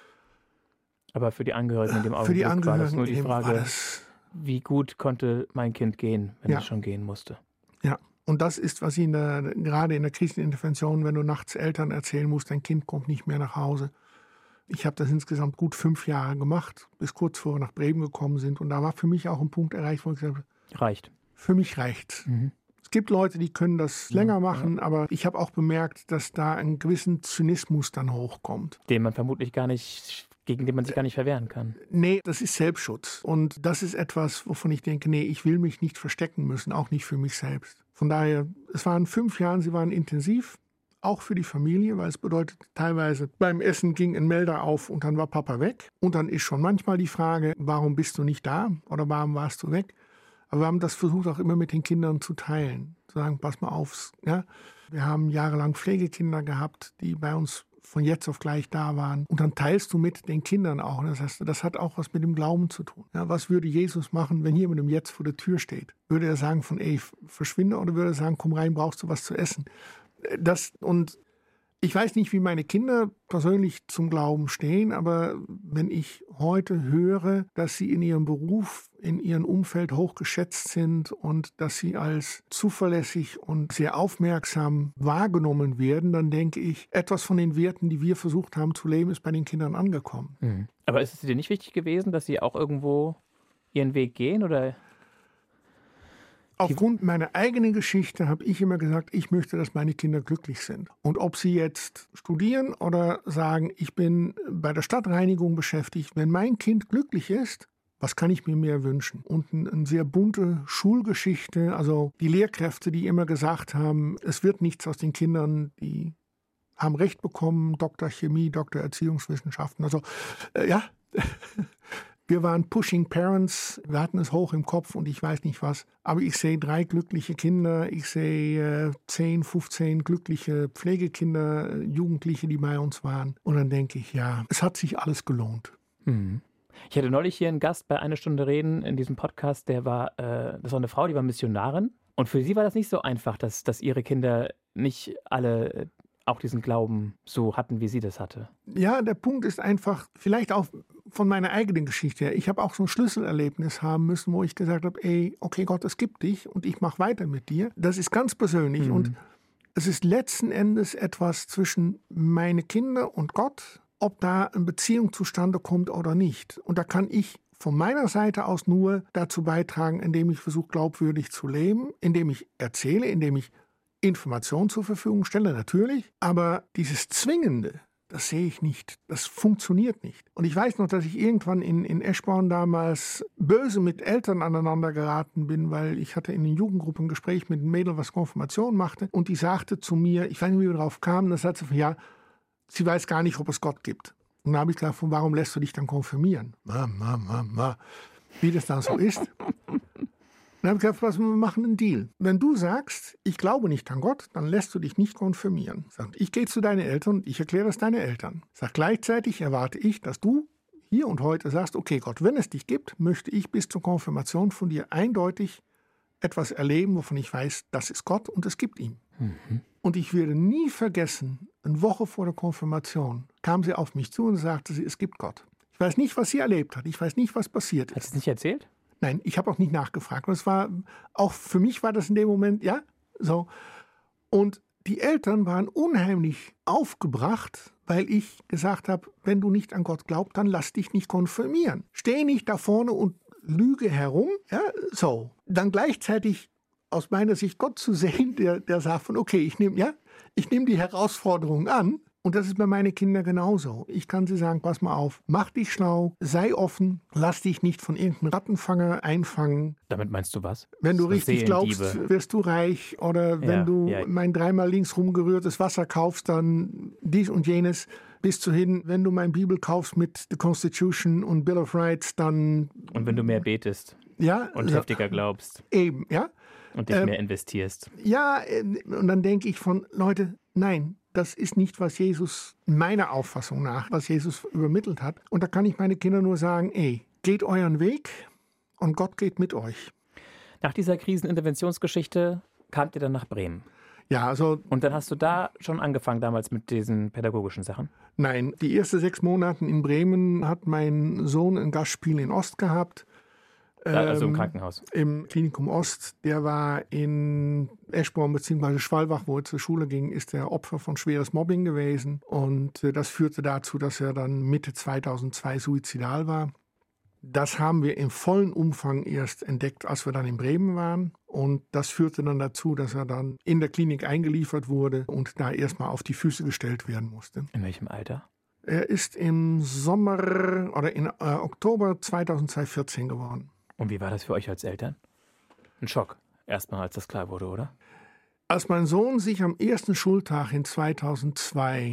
Aber für die Angehörigen in dem Augenblick war das nur die Frage, wie gut konnte mein Kind gehen, wenn ja. es schon gehen musste. Ja, und das ist, was ich in der, gerade in der Krisenintervention, wenn du nachts Eltern erzählen musst, dein Kind kommt nicht mehr nach Hause. Ich habe das insgesamt gut fünf Jahre gemacht, bis kurz vor wir nach Bremen gekommen sind. Und da war für mich auch ein Punkt erreicht, wo ich gesagt habe, reicht. Für mich reicht. Mhm. Es gibt Leute, die können das ja, länger machen, ja. aber ich habe auch bemerkt, dass da ein gewissen Zynismus dann hochkommt. Den man vermutlich gar nicht... gegen den man sich gar nicht verwehren kann. Nee, das ist Selbstschutz. Und das ist etwas, wovon ich denke, nee, ich will mich nicht verstecken müssen, auch nicht für mich selbst. Von daher, es waren fünf Jahre, sie waren intensiv, auch für die Familie, weil es bedeutet teilweise, beim Essen ging ein Melder auf und dann war Papa weg. Und dann ist schon manchmal die Frage, warum bist du nicht da oder warum warst du weg? Aber wir haben das versucht auch immer mit den Kindern zu teilen. Zu sagen, pass mal auf. Ja? Wir haben jahrelang Pflegekinder gehabt, die bei uns von jetzt auf gleich da waren. Und dann teilst du mit den Kindern auch. Das heißt, das hat auch was mit dem Glauben zu tun. Ja, was würde Jesus machen, wenn jemand jetzt vor der Tür steht? Würde er sagen von, ey, verschwinde, oder würde er sagen, komm rein, brauchst du was zu essen? Das, und ich weiß nicht, wie meine Kinder persönlich zum Glauben stehen, aber wenn ich heute höre, dass sie in ihrem Beruf, in ihrem Umfeld hochgeschätzt sind und dass sie als zuverlässig und sehr aufmerksam wahrgenommen werden, dann denke ich, etwas von den Werten, die wir versucht haben zu leben, ist bei den Kindern angekommen. Mhm. Aber ist es dir nicht wichtig gewesen, dass sie auch irgendwo ihren Weg gehen, oder? Aufgrund meiner eigenen Geschichte habe ich immer gesagt, ich möchte, dass meine Kinder glücklich sind. Und ob sie jetzt studieren oder sagen, ich bin bei der Stadtreinigung beschäftigt, wenn mein Kind glücklich ist, was kann ich mir mehr wünschen? Und eine sehr bunte Schulgeschichte, also die Lehrkräfte, die immer gesagt haben, es wird nichts aus den Kindern, die haben Recht bekommen, Doktor Chemie, Doktor Erziehungswissenschaften, also äh, ja... Wir waren Pushing Parents, wir hatten es hoch im Kopf und ich weiß nicht was. Aber ich sehe drei glückliche Kinder, ich sehe äh, zehn, fünfzehn glückliche Pflegekinder, Jugendliche, die bei uns waren. Und dann denke ich, ja, es hat sich alles gelohnt. Mhm. Ich hatte neulich hier einen Gast bei Eine Stunde Reden in diesem Podcast, der war, äh, das war eine Frau, die war Missionarin. Und für sie war das nicht so einfach, dass, dass ihre Kinder nicht alle auch diesen Glauben so hatten, wie sie das hatte. Ja, der Punkt ist einfach, vielleicht auch von meiner eigenen Geschichte her. Ich habe auch so ein Schlüsselerlebnis haben müssen, wo ich gesagt habe, ey, okay Gott, es gibt dich und ich mache weiter mit dir. Das ist ganz persönlich. Mhm. Und es ist letzten Endes etwas zwischen meine Kinder und Gott, ob da eine Beziehung zustande kommt oder nicht. Und da kann ich von meiner Seite aus nur dazu beitragen, indem ich versuche, glaubwürdig zu leben, indem ich erzähle, indem ich Informationen zur Verfügung stelle, natürlich. Aber dieses Zwingende, das sehe ich nicht. Das funktioniert nicht. Und ich weiß noch, dass ich irgendwann in, in Eschborn damals böse mit Eltern aneinander geraten bin, weil ich hatte in den Jugendgruppen ein Gespräch mit einem Mädel, was Konfirmation machte. Und die sagte zu mir, ich weiß nicht, wie wir darauf kamen, das hat sie von, ja, sie weiß gar nicht, ob es Gott gibt. Und dann habe ich gesagt, warum lässt du dich dann konfirmieren? Ma, ma, ma, ma. Wie das dann so ist. Dann habe ich gesagt, was, wir machen einen Deal. Wenn du sagst, ich glaube nicht an Gott, dann lässt du dich nicht konfirmieren. Sag, ich gehe zu deinen Eltern und ich erkläre das deinen Eltern. Sag, gleichzeitig erwarte ich, dass du hier und heute sagst, okay Gott, wenn es dich gibt, möchte ich bis zur Konfirmation von dir eindeutig etwas erleben, wovon ich weiß, das ist Gott und es gibt ihn. Mhm. Und ich werde nie vergessen, eine Woche vor der Konfirmation kam sie auf mich zu und sagte sie, es gibt Gott. Ich weiß nicht, was sie erlebt hat. Ich weiß nicht, was passiert ist. Hat sie es nicht erzählt? Nein, ich habe auch nicht nachgefragt. Und es war, auch für mich war das in dem Moment, ja, so. Und die Eltern waren unheimlich aufgebracht, weil ich gesagt habe, wenn du nicht an Gott glaubst, dann lass dich nicht konfirmieren. Steh nicht da vorne und lüge herum, ja, so. Dann gleichzeitig aus meiner Sicht Gott zu sehen, der, der sagt von, okay, ich nehme, ja, ich nehme die Herausforderung an. Und das ist bei meinen Kindern genauso. Ich kann sie sagen, pass mal auf, mach dich schlau, sei offen, lass dich nicht von irgendeinem Rattenfanger einfangen. Damit meinst du was? Wenn du so richtig glaubst, wirst du reich. Oder wenn ja, du ja. mein dreimal links rumgerührtes Wasser kaufst, dann dies und jenes. Bis zu hin, wenn du meine Bibel kaufst mit The Constitution und Bill of Rights, dann... Und wenn du mehr betest ja, und so, heftiger glaubst. Eben, ja. Und dich ähm, mehr investierst. Ja, und dann denke ich von, Leute, nein, das ist nicht, was Jesus, meiner Auffassung nach, was Jesus übermittelt hat. Und da kann ich meine Kinder nur sagen, ey, geht euren Weg und Gott geht mit euch. Nach dieser Kriseninterventionsgeschichte kamt ihr dann nach Bremen. Ja, also... Und dann hast du da schon angefangen damals mit diesen pädagogischen Sachen? Nein, die ersten sechs Monate in Bremen hat mein Sohn ein Gastspiel in Ost gehabt. Also im Krankenhaus? Im Klinikum Ost. Der war in Eschborn bzw. Schwalbach, wo er zur Schule ging, ist er Opfer von schweres Mobbing gewesen. Und das führte dazu, dass er dann Mitte zweitausendzwei suizidal war. Das haben wir im vollen Umfang erst entdeckt, als wir dann in Bremen waren. Und das führte dann dazu, dass er dann in der Klinik eingeliefert wurde und da erstmal auf die Füße gestellt werden musste. In welchem Alter? Er ist im Sommer oder in äh, Oktober zweitausendvierzehn geworden. Und wie war das für euch als Eltern? Ein Schock, erstmal, als das klar wurde, oder? Als mein Sohn sich am ersten Schultag in zweitausendzwei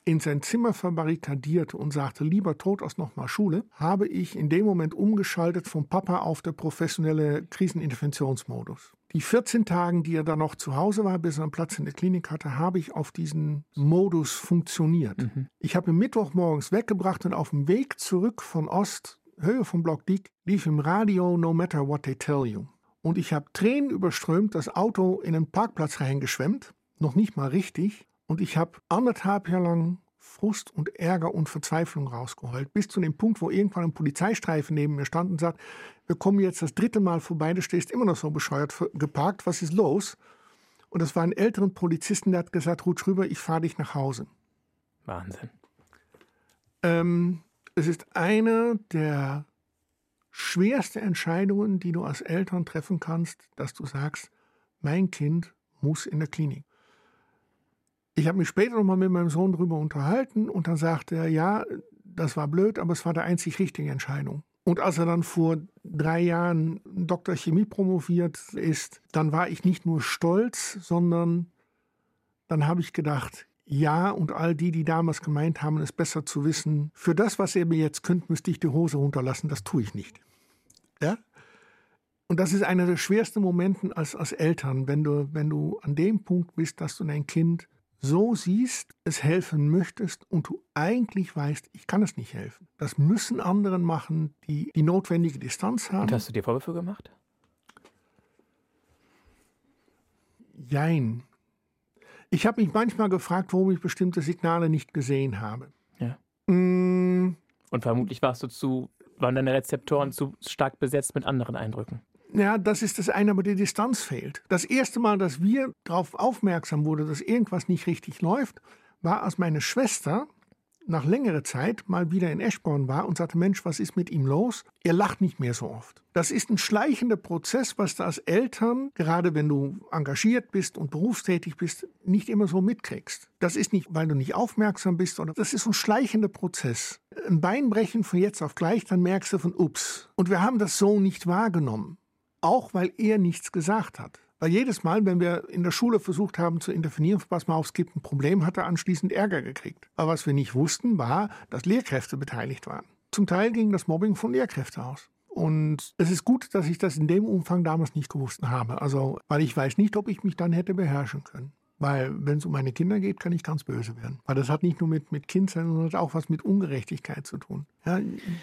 in sein Zimmer verbarrikadierte und sagte, lieber tot als nochmal Schule, habe ich in dem Moment umgeschaltet vom Papa auf der professionelle Kriseninterventionsmodus. Die vierzehn Tage, die er dann noch zu Hause war, bis er einen Platz in der Klinik hatte, habe ich auf diesen Modus funktioniert. Mhm. Ich habe ihn Mittwochmorgens weggebracht und auf dem Weg zurück von Ost, Höhe vom Block Diek, lief im Radio No Matter What They Tell You. Und ich habe Tränen überströmt, das Auto in einen Parkplatz reingeschwemmt, noch nicht mal richtig. Und ich habe anderthalb Jahre lang Frust und Ärger und Verzweiflung rausgeheult, bis zu dem Punkt, wo irgendwann ein Polizeistreifen neben mir stand und sagt, wir kommen jetzt das dritte Mal vorbei, du stehst immer noch so bescheuert geparkt, was ist los? Und das war ein älterer Polizisten, der hat gesagt, rutsch rüber, ich fahre dich nach Hause. Wahnsinn. Ähm, es ist eine der schwersten Entscheidungen, die du als Eltern treffen kannst, dass du sagst, mein Kind muss in der Klinik. Ich habe mich später noch mal mit meinem Sohn darüber unterhalten und dann sagte er, ja, das war blöd, aber es war die einzig richtige Entscheidung. Und als er dann vor drei Jahren Doktor Chemie promoviert ist, dann war ich nicht nur stolz, sondern dann habe ich gedacht, ja, und all die, die damals gemeint haben, es besser zu wissen, für das, was ihr mir jetzt könnt, müsste ich die Hose runterlassen, das tue ich nicht. Ja? Und das ist einer der schwersten Momente als, als Eltern, wenn du, wenn du an dem Punkt bist, dass du dein Kind so siehst, es helfen möchtest und du eigentlich weißt, ich kann es nicht helfen. Das müssen anderen machen, die die notwendige Distanz haben. Und hast du dir Vorwürfe gemacht? Jein. Ich habe mich manchmal gefragt, warum ich bestimmte Signale nicht gesehen habe. Ja. Mm. Und vermutlich warst du zu, waren deine Rezeptoren zu stark besetzt mit anderen Eindrücken. Ja, das ist das eine, aber die Distanz fehlt. Das erste Mal, dass wir darauf aufmerksam wurden, dass irgendwas nicht richtig läuft, war, als meine Schwester nach längerer Zeit mal wieder in Eschborn war und sagte, Mensch, was ist mit ihm los? Er lacht nicht mehr so oft. Das ist ein schleichender Prozess, was du als Eltern, gerade wenn du engagiert bist und berufstätig bist, nicht immer so mitkriegst. Das ist nicht, weil du nicht aufmerksam bist, sondern das ist so ein schleichender Prozess. Ein Beinbrechen von jetzt auf gleich, dann merkst du von ups. Und wir haben das so nicht wahrgenommen. Auch weil er nichts gesagt hat. Weil jedes Mal, wenn wir in der Schule versucht haben zu intervenieren, pass mal auf, es gibt ein Problem, hat er anschließend Ärger gekriegt. Aber was wir nicht wussten, war, dass Lehrkräfte beteiligt waren. Zum Teil ging das Mobbing von Lehrkräften aus. Und es ist gut, dass ich das in dem Umfang damals nicht gewusst habe. Also, weil ich weiß nicht, ob ich mich dann hätte beherrschen können. Weil, wenn es um meine Kinder geht, kann ich ganz böse werden. Weil das hat nicht nur mit, mit Kind sein, sondern hat auch was mit Ungerechtigkeit zu tun. Ja.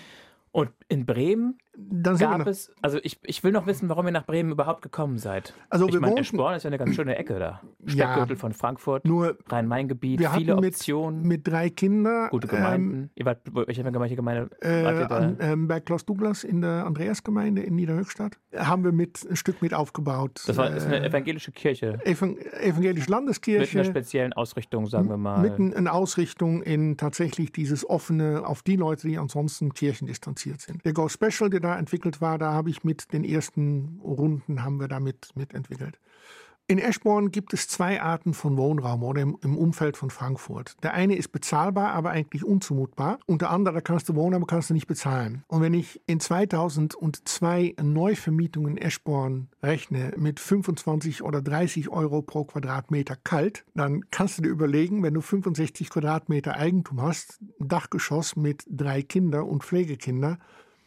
Und in Bremen Dann sind wir gab noch- es, also ich, ich will noch wissen, warum ihr nach Bremen überhaupt gekommen seid. Also ich wir meine, wohnten- Eschborn ist ja eine ganz schöne Ecke da. Ja. Speckgürtel von Frankfurt, Nur, Rhein-Main-Gebiet, wir viele hatten mit, Optionen, mit drei Kindern. gute Gemeinden. ihr wart, welche welche Gemeinde Äh, wart ihr da? an, ähm, bei Klaus Douglas in der Andreasgemeinde in Niederhöchstadt haben wir mit ein Stück mit aufgebaut. Das war, ist eine äh, evangelische Kirche Evang evangelische mit Landeskirche. einer speziellen Ausrichtung, sagen wir mal. Mit einer Ausrichtung in tatsächlich dieses offene auf die Leute, die ansonsten kirchendistanziert sind. Der Go Special, der da entwickelt war, da habe ich mit den ersten Runden haben wir damit mitentwickelt. In Eschborn gibt es zwei Arten von Wohnraum oder im, im Umfeld von Frankfurt. Der eine ist bezahlbar, aber eigentlich unzumutbar. Und der andere, da kannst du wohnen, aber kannst du nicht bezahlen. Und wenn ich in zweitausendzwei Neuvermietungen in Eschborn rechne mit fünfundzwanzig oder dreißig Euro pro Quadratmeter kalt, dann kannst du dir überlegen, wenn du fünfundsechzig Quadratmeter Eigentum hast, ein Dachgeschoss mit drei Kindern und Pflegekinder,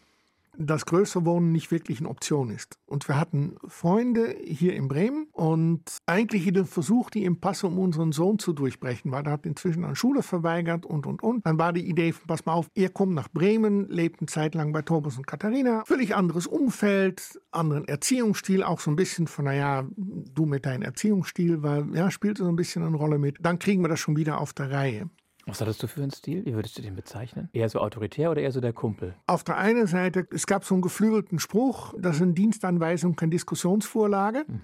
dass größer Wohnen nicht wirklich eine Option ist. Und wir hatten Freunde hier in Bremen und eigentlich den Versuch, die Impasse um unseren Sohn zu durchbrechen, weil er hat inzwischen an Schule verweigert und, und, und. Dann war die Idee, pass mal auf, ihr kommt nach Bremen, lebt eine Zeit lang bei Thomas und Katharina, völlig anderes Umfeld, anderen Erziehungsstil, auch so ein bisschen von, naja, du mit deinem Erziehungsstil, weil, ja, spielt so ein bisschen eine Rolle mit. Dann kriegen wir das schon wieder auf der Reihe. Was hattest du für einen Stil? Wie würdest du den bezeichnen? Eher so autoritär oder eher so der Kumpel? Auf der einen Seite, es gab so einen geflügelten Spruch, das ist eine Dienstanweisung, keine Diskussionsvorlage. Mhm.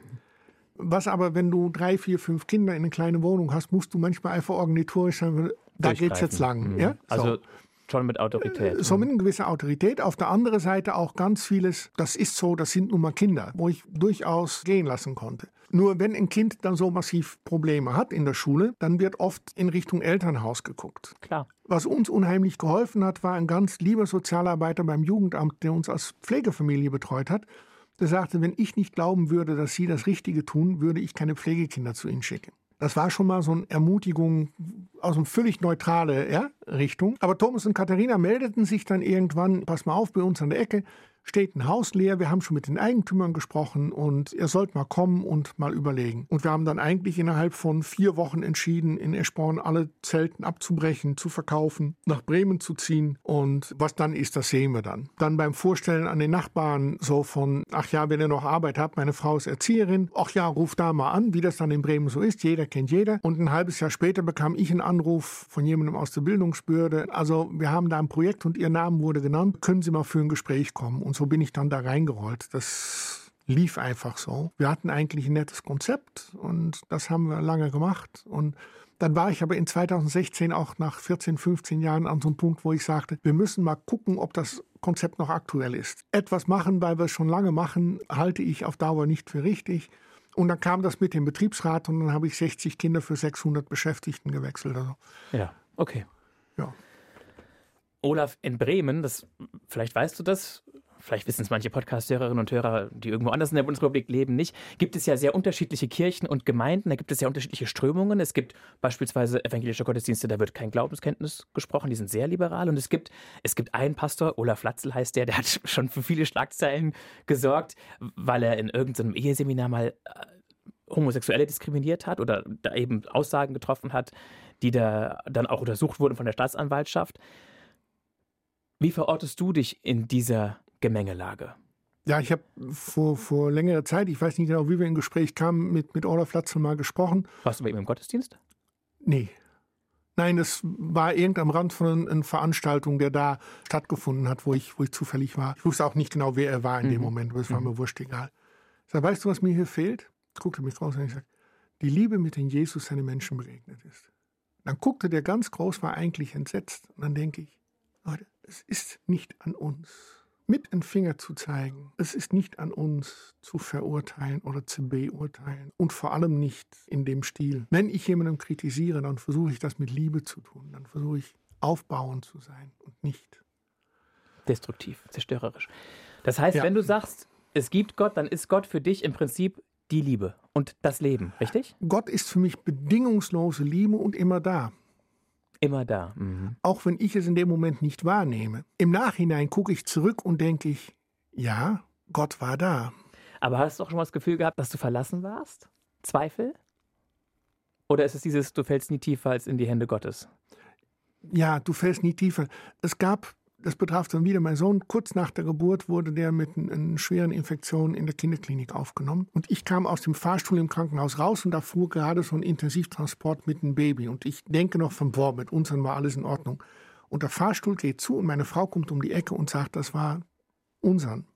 Was aber, wenn du drei, vier, fünf Kinder in eine kleine Wohnung hast, musst du manchmal einfach organisatorisch sagen, da geht's jetzt lang. Mhm. Ja? So. Also schon mit Autorität. So mit einer gewissen Autorität. Auf der anderen Seite auch ganz vieles, das ist so, das sind nun mal Kinder, wo ich durchaus gehen lassen konnte. Nur wenn ein Kind dann so massiv Probleme hat in der Schule, dann wird oft in Richtung Elternhaus geguckt. Klar. Was uns unheimlich geholfen hat, war ein ganz lieber Sozialarbeiter beim Jugendamt, der uns als Pflegefamilie betreut hat. Der sagte, wenn ich nicht glauben würde, dass Sie das Richtige tun, würde ich keine Pflegekinder zu Ihnen schicken. Das war schon mal so eine Ermutigung aus einer völlig neutralen ja, Richtung. Aber Thomas und Katharina meldeten sich dann irgendwann, pass mal auf, bei uns an der Ecke steht ein Haus leer, wir haben schon mit den Eigentümern gesprochen und ihr sollt mal kommen und mal überlegen. Und wir haben dann eigentlich innerhalb von vier Wochen entschieden, in Eschborn alle Zelten abzubrechen, zu verkaufen, nach Bremen zu ziehen und was dann ist, das sehen wir dann. Dann beim Vorstellen an den Nachbarn so von, ach ja, wenn ihr noch Arbeit habt, meine Frau ist Erzieherin, ach ja, ruft da mal an, wie das dann in Bremen so ist, jeder kennt jeder. Und ein halbes Jahr später bekam ich einen Anruf von jemandem aus der Bildungsbehörde, also wir haben da ein Projekt und Ihr Name wurde genannt, können Sie mal für ein Gespräch kommen? Und so bin ich dann da reingerollt. Das lief einfach so. Wir hatten eigentlich ein nettes Konzept und das haben wir lange gemacht. Und dann war ich aber in zweitausendsechzehn auch nach vierzehn, fünfzehn Jahren an so einem Punkt, wo ich sagte, wir müssen mal gucken, ob das Konzept noch aktuell ist. Etwas machen, weil wir es schon lange machen, halte ich auf Dauer nicht für richtig. Und dann kam das mit dem Betriebsrat und dann habe ich sechzig Kinder für sechshundert Beschäftigten gewechselt. Also, ja, okay. Ja. Olaf, in Bremen, das, vielleicht weißt du das, vielleicht wissen es manche Podcast-Hörerinnen und Hörer, die irgendwo anders in der Bundesrepublik leben, nicht, gibt es ja sehr unterschiedliche Kirchen und Gemeinden, da gibt es ja unterschiedliche Strömungen. Es gibt beispielsweise evangelische Gottesdienste, da wird kein Glaubenskenntnis gesprochen, die sind sehr liberal. Und es gibt, es gibt einen Pastor, Olaf Latzel heißt der, der hat schon für viele Schlagzeilen gesorgt, weil er in irgendeinem Eheseminar mal Homosexuelle diskriminiert hat oder da eben Aussagen getroffen hat, die da dann auch untersucht wurden von der Staatsanwaltschaft. Wie verortest du dich in dieser Gemengelage? Ja, ich habe vor, vor längerer Zeit, ich weiß nicht genau, wie wir in Gespräch kamen, mit, mit Olaf Latzel mal gesprochen. Warst du bei ihm im Gottesdienst? Nee. Nein, das war irgend am Rand von einer Veranstaltung, der da stattgefunden hat, wo ich, wo ich zufällig war. Ich wusste auch nicht genau, wer er war in mhm. dem Moment, aber es war mhm. mir wurscht egal. Ich sag, weißt du, was mir hier fehlt? Guckte mich raus und ich sage, die Liebe, mit der Jesus seine Menschen begegnet ist. Dann guckte der ganz groß, war eigentlich entsetzt. Und dann denke ich, Leute, es ist nicht an uns, mit einem Finger zu zeigen. Es ist nicht an uns, zu verurteilen oder zu beurteilen. Und vor allem nicht in dem Stil. Wenn ich jemanden kritisiere, dann versuche ich das mit Liebe zu tun. Dann versuche ich aufbauend zu sein und nicht destruktiv, zerstörerisch. Das heißt, ja. wenn du sagst, es gibt Gott, dann ist Gott für dich im Prinzip die Liebe und das Leben, richtig? Gott ist für mich bedingungslose Liebe und immer da. Immer da. Mhm. Auch wenn ich es in dem Moment nicht wahrnehme. Im Nachhinein gucke ich zurück und denke ich, ja, Gott war da. Aber hast du auch schon mal das Gefühl gehabt, dass du verlassen warst? Zweifel? Oder ist es dieses, du fällst nie tiefer als in die Hände Gottes? Ja, du fällst nie tiefer. Es gab, das betraf dann wieder meinen Sohn, kurz nach der Geburt wurde der mit einer schweren Infektion in der Kinderklinik aufgenommen. Und ich kam aus dem Fahrstuhl im Krankenhaus raus und da fuhr gerade so ein Intensivtransport mit einem Baby. Und ich denke noch von, boah, mit uns war alles in Ordnung. Und der Fahrstuhl geht zu und meine Frau kommt um die Ecke und sagt, das war unseren.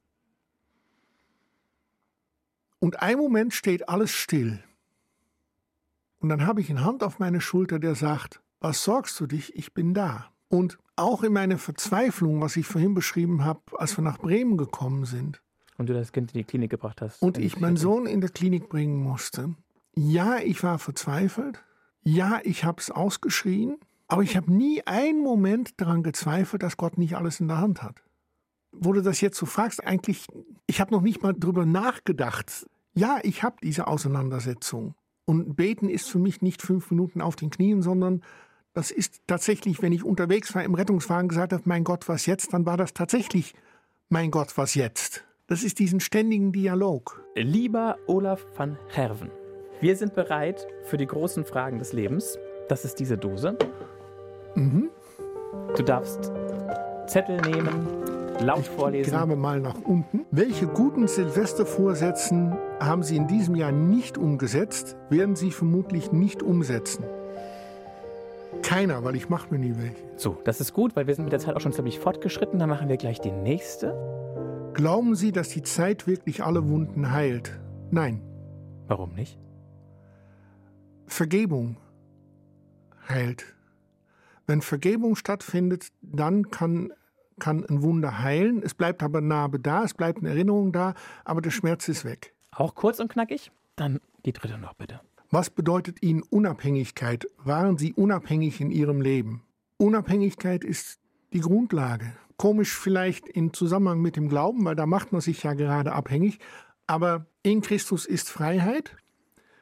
Und einen Moment steht alles still. Und dann habe ich eine Hand auf meine Schulter, der sagt, was sorgst du dich, ich bin da. Und auch in meiner Verzweiflung, was ich vorhin beschrieben habe, als wir nach Bremen gekommen sind. Und du das Kind in die Klinik gebracht hast. Und ich meinen Sohn in der Klinik bringen musste. Ja, ich war verzweifelt. Ja, ich habe es ausgeschrien. Aber ich habe nie einen Moment daran gezweifelt, dass Gott nicht alles in der Hand hat. Wo du das jetzt so fragst, eigentlich, ich habe noch nicht mal drüber nachgedacht. Ja, ich habe diese Auseinandersetzung. Und beten ist für mich nicht fünf Minuten auf den Knien, sondern das ist tatsächlich, wenn ich unterwegs war im Rettungswagen gesagt habe, mein Gott, was jetzt, dann war das tatsächlich, mein Gott, was jetzt. Das ist diesen ständigen Dialog. Lieber Olaf van Gerven, wir sind bereit für die großen Fragen des Lebens. Das ist diese Dose. Mhm. Du darfst Zettel nehmen, laut vorlesen. Ich grabe mal nach unten. Welche guten Silvestervorsätze haben Sie in diesem Jahr nicht umgesetzt, werden Sie vermutlich nicht umsetzen? Keiner, weil ich mache mir nie welche. So, das ist gut, weil wir sind mit der Zeit auch schon ziemlich fortgeschritten. Dann machen wir gleich die nächste. Glauben Sie, dass die Zeit wirklich alle Wunden heilt? Nein. Warum nicht? Vergebung heilt. Wenn Vergebung stattfindet, dann kann, kann ein Wunder heilen. Es bleibt aber Narbe da, es bleibt eine Erinnerung da, aber der Schmerz ist weg. Auch kurz und knackig? Dann die dritte noch bitte. Was bedeutet Ihnen Unabhängigkeit? Waren Sie unabhängig in Ihrem Leben? Unabhängigkeit ist die Grundlage. Komisch vielleicht im Zusammenhang mit dem Glauben, weil da macht man sich ja gerade abhängig. Aber in Christus ist Freiheit.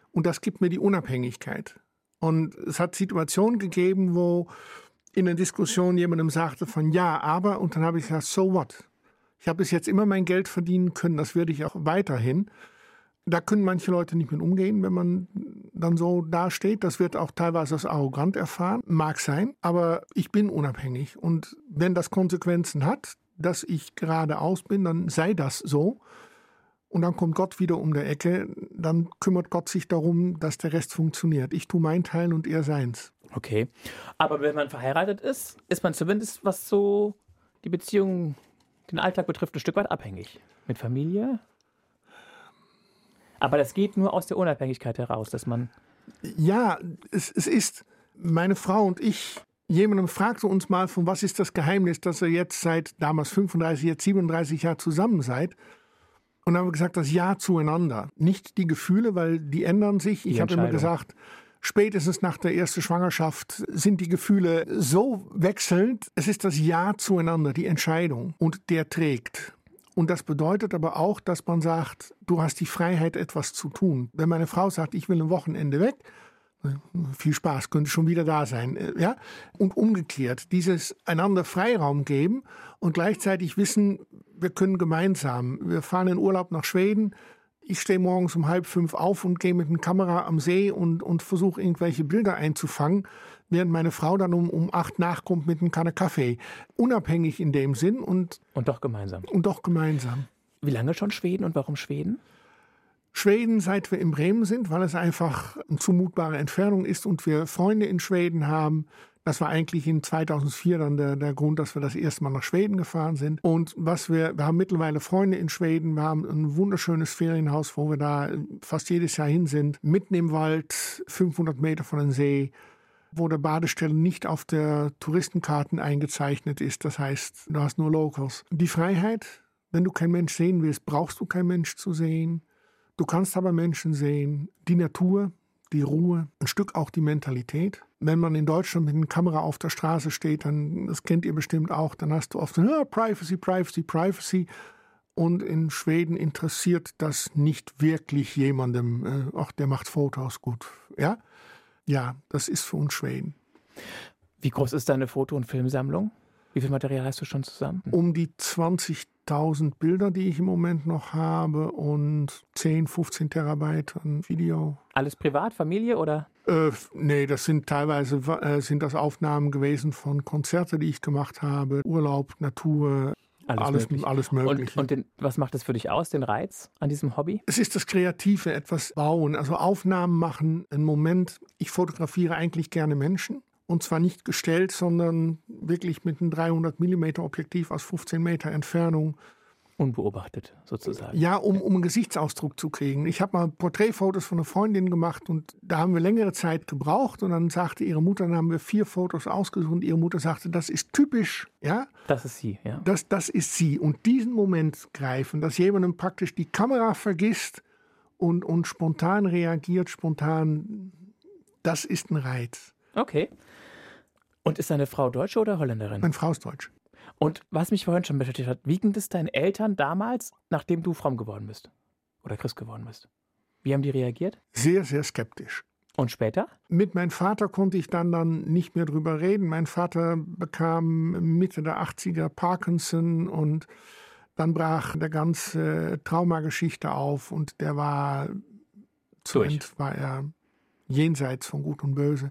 Und das gibt mir die Unabhängigkeit. Und es hat Situationen gegeben, wo in der Diskussion jemandem sagte von ja, aber, und dann habe ich gesagt, so what? Ich habe bis jetzt immer mein Geld verdienen können, das werde ich auch weiterhin. Da können manche Leute nicht mit umgehen, wenn man dann so dasteht. Das wird auch teilweise als arrogant erfahren, mag sein, aber ich bin unabhängig. Und wenn das Konsequenzen hat, dass ich geradeaus bin, dann sei das so. Und dann kommt Gott wieder um der Ecke, dann kümmert Gott sich darum, dass der Rest funktioniert. Ich tue meinen Teil und er seins. Okay, aber wenn man verheiratet ist, ist man zumindest, was so die Beziehung, den Alltag betrifft, ein Stück weit abhängig. Mit Familie? Aber das geht nur aus der Unabhängigkeit heraus, dass man... Ja, es, es ist, meine Frau und ich, jemandem fragte uns mal, von was ist das Geheimnis, dass ihr jetzt seit damals fünfunddreißig, jetzt siebenunddreißig Jahren zusammen seid. Und dann haben wir gesagt, das Ja zueinander. Nicht die Gefühle, weil die ändern sich. Ich habe immer gesagt, spätestens nach der ersten Schwangerschaft sind die Gefühle so wechselnd. Es ist das Ja zueinander, die Entscheidung. Und der trägt. Und das bedeutet aber auch, dass man sagt, du hast die Freiheit, etwas zu tun. Wenn meine Frau sagt, ich will ein Wochenende weg, viel Spaß, könnte schon wieder da sein. Ja? Und umgekehrt, dieses einander Freiraum geben und gleichzeitig wissen, wir können gemeinsam. Wir fahren in Urlaub nach Schweden. Ich stehe morgens um halb fünf auf und gehe mit einer Kamera am See und, und versuche irgendwelche Bilder einzufangen, während meine Frau dann um, um acht nachkommt mit einer Kanne Kaffee. Unabhängig in dem Sinn. Und, und doch gemeinsam. Und doch gemeinsam. Wie lange schon Schweden und warum Schweden? Schweden, seit wir in Bremen sind, weil es einfach eine zumutbare Entfernung ist und wir Freunde in Schweden haben. Das war eigentlich in zweitausendvier dann der, der Grund, dass wir das erste Mal nach Schweden gefahren sind. Und was wir, wir haben mittlerweile Freunde in Schweden, wir haben ein wunderschönes Ferienhaus, wo wir da fast jedes Jahr hin sind, mitten im Wald, fünfhundert Meter von dem See, wo der Badestelle nicht auf der Touristenkarten eingezeichnet ist. Das heißt, du hast nur Locals. Die Freiheit, wenn du keinen Mensch sehen willst, brauchst du keinen Mensch zu sehen. Du kannst aber Menschen sehen, die Natur, die Ruhe, ein Stück auch die Mentalität. Wenn man in Deutschland mit einer Kamera auf der Straße steht, dann, das kennt ihr bestimmt auch, dann hast du oft ah, Privacy, Privacy, Privacy. Und in Schweden interessiert das nicht wirklich jemandem. Äh, ach, der macht Fotos, gut. Ja? Ja, das ist für uns Schweden. Wie groß ist deine Foto- und Filmsammlung? Wie viel Material hast du schon zusammen? Um die zwanzigtausend Bilder, die ich im Moment noch habe und zehn, fünfzehn Terabyte an Video. Alles privat, Familie oder? Äh, nee, das sind teilweise äh, sind das Aufnahmen gewesen von Konzerten, die ich gemacht habe, Urlaub, Natur, alles, alles, möglich. alles Mögliche. Und, und den, was macht das für dich aus, den Reiz an diesem Hobby? Es ist das Kreative, etwas bauen, also Aufnahmen machen, einen Moment. Ich fotografiere eigentlich gerne Menschen. Und zwar nicht gestellt, sondern wirklich mit einem dreihundert Millimeter Objektiv aus fünfzehn Meter Entfernung. Unbeobachtet sozusagen. Ja, um, um einen Gesichtsausdruck zu kriegen. Ich habe mal Porträtfotos von einer Freundin gemacht und da haben wir längere Zeit gebraucht. Und dann sagte ihre Mutter, dann haben wir vier Fotos ausgesucht und ihre Mutter sagte, das ist typisch. Ja? Das ist sie, ja. Das, das ist sie. Und diesen Moment greifen, dass jemandem praktisch die Kamera vergisst und, und spontan reagiert, spontan, das ist ein Reiz. Okay. Und ist deine Frau Deutsche oder Holländerin? Meine Frau ist Deutsch. Und was mich vorhin schon beschäftigt hat, wie ging es deinen Eltern damals, nachdem du fromm geworden bist? Oder Christ geworden bist? Wie haben die reagiert? Sehr, sehr skeptisch. Und später? Mit meinem Vater konnte ich dann, dann nicht mehr drüber reden. Mein Vater bekam Mitte der achtziger Parkinson und dann brach der ganze Traumageschichte auf und der war zu Ende, war er jenseits von Gut und Böse.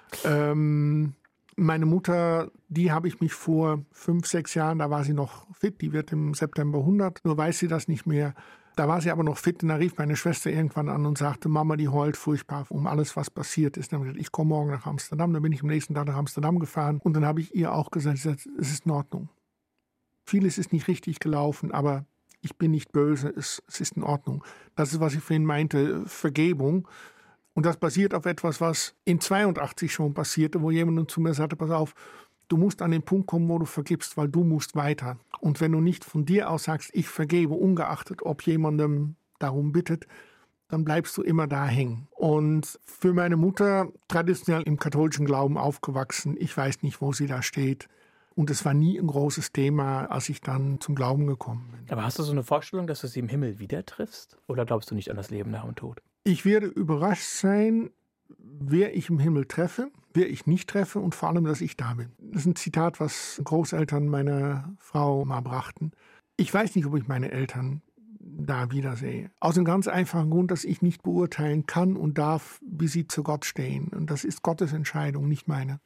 Ähm, meine Mutter, die habe ich mich vor fünf, sechs Jahren, da war sie noch fit, die wird im September hundert, nur weiß sie das nicht mehr. Da war sie aber noch fit und da rief meine Schwester irgendwann an und sagte, Mama, die heult furchtbar um alles, was passiert ist. Dann habe ich gesagt, ich komme morgen nach Amsterdam. Dann bin ich am nächsten Tag nach Amsterdam gefahren und dann habe ich ihr auch gesagt, es ist in Ordnung. Vieles ist nicht richtig gelaufen, aber ich bin nicht böse, es, es ist in Ordnung. Das ist, was ich vorhin meinte, Vergebung. Und das basiert auf etwas, was in zweiundachtzig schon passierte, wo jemand zu mir sagte, pass auf, du musst an den Punkt kommen, wo du vergibst, weil du musst weiter. Und wenn du nicht von dir aus sagst, ich vergebe, ungeachtet, ob jemandem darum bittet, dann bleibst du immer da hängen. Und für meine Mutter, traditionell im katholischen Glauben aufgewachsen, ich weiß nicht, wo sie da steht. Und es war nie ein großes Thema, als ich dann zum Glauben gekommen bin. Aber hast du so eine Vorstellung, dass du sie im Himmel wieder triffst? Oder glaubst du nicht an das Leben nach dem Tod? Ich werde überrascht sein, wer ich im Himmel treffe, wer ich nicht treffe und vor allem, dass ich da bin. Das ist ein Zitat, was Großeltern meiner Frau mal brachten. Ich weiß nicht, ob ich meine Eltern da wiedersehe. Aus dem ganz einfachen Grund, dass ich nicht beurteilen kann und darf, wie sie zu Gott stehen. Und das ist Gottes Entscheidung, nicht meine.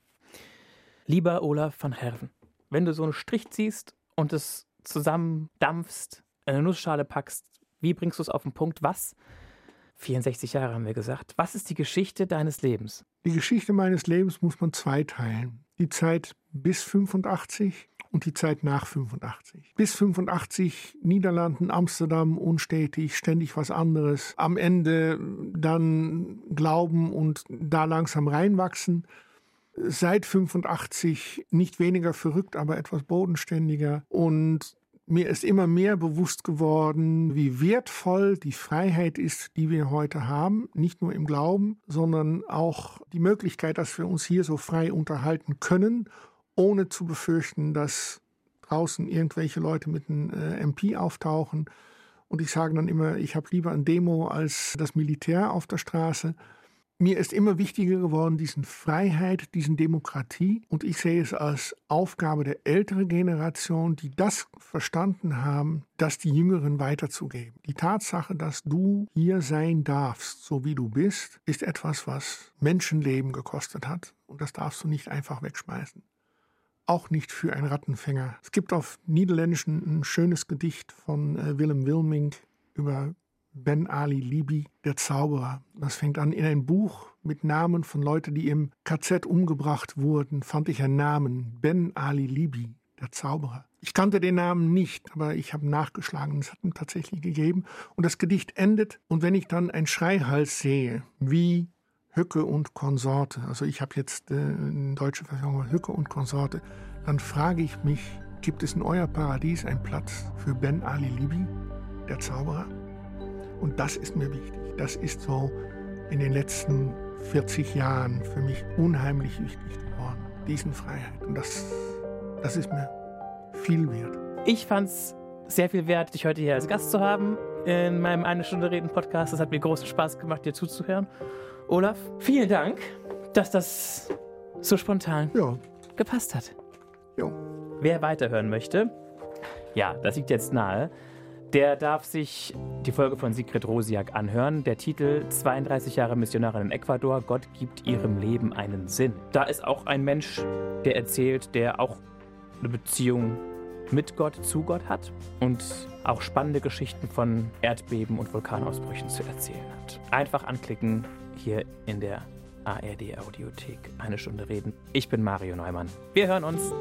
Lieber Olaf van Herven, wenn du so einen Strich ziehst und es zusammendampfst, in eine Nussschale packst, wie bringst du es auf den Punkt? Was? vierundsechzig Jahre haben wir gesagt. Was ist die Geschichte deines Lebens? Die Geschichte meines Lebens muss man zweiteilen. Die Zeit bis fünfundachtzig und die Zeit nach fünfundachtzig. Bis fünfundachtzig Niederlanden, Amsterdam, unstetig, ständig was anderes. Am Ende dann glauben und da langsam reinwachsen. Seit fünfundachtzig nicht weniger verrückt, aber etwas bodenständiger. Und mir ist immer mehr bewusst geworden, wie wertvoll die Freiheit ist, die wir heute haben. Nicht nur im Glauben, sondern auch die Möglichkeit, dass wir uns hier so frei unterhalten können, ohne zu befürchten, dass draußen irgendwelche Leute mit einem äh, M P auftauchen. Und ich sage dann immer, ich habe lieber ein Demo als das Militär auf der Straße. Mir ist immer wichtiger geworden, diesen Freiheit, diesen Demokratie. Und ich sehe es als Aufgabe der älteren Generation, die das verstanden haben, das die Jüngeren weiterzugeben. Die Tatsache, dass du hier sein darfst, so wie du bist, ist etwas, was Menschenleben gekostet hat. Und das darfst du nicht einfach wegschmeißen. Auch nicht für einen Rattenfänger. Es gibt auf Niederländischen ein schönes Gedicht von äh, Willem Wilmink über Ben Ali Libi, der Zauberer. Das fängt an in ein Buch mit Namen von Leuten, die im K Z umgebracht wurden, fand ich einen Namen, Ben Ali Libi, der Zauberer. Ich kannte den Namen nicht, aber ich habe nachgeschlagen, es hat ihn tatsächlich gegeben. Und das Gedicht endet, und wenn ich dann einen Schreihals sehe, wie Hücke und Konsorte, also ich habe jetzt äh, eine deutsche Version, Hücke und Konsorte, dann frage ich mich, gibt es in euer Paradies einen Platz für Ben Ali Libi, der Zauberer? Und das ist mir wichtig. Das ist so in den letzten vierzig Jahren für mich unheimlich wichtig geworden. Diesen Freiheit. Und das, das ist mir viel wert. Ich fand es sehr viel wert, dich heute hier als Gast zu haben in meinem Eine Stunde Reden Podcast. Es hat mir großen Spaß gemacht, dir zuzuhören. Olaf, vielen Dank, dass das so spontan ja. gepasst hat. Ja. Wer weiterhören möchte, ja, das liegt jetzt nahe, der darf sich die Folge von Sigrid Rosiak anhören. Der Titel zweiunddreißig Jahre Missionarin in Ecuador, Gott gibt ihrem Leben einen Sinn. Da ist auch ein Mensch, der erzählt, der auch eine Beziehung mit Gott, zu Gott hat und auch spannende Geschichten von Erdbeben und Vulkanausbrüchen zu erzählen hat. Einfach anklicken hier in der A R D Audiothek. Eine Stunde Reden. Ich bin Mario Neumann. Wir hören uns.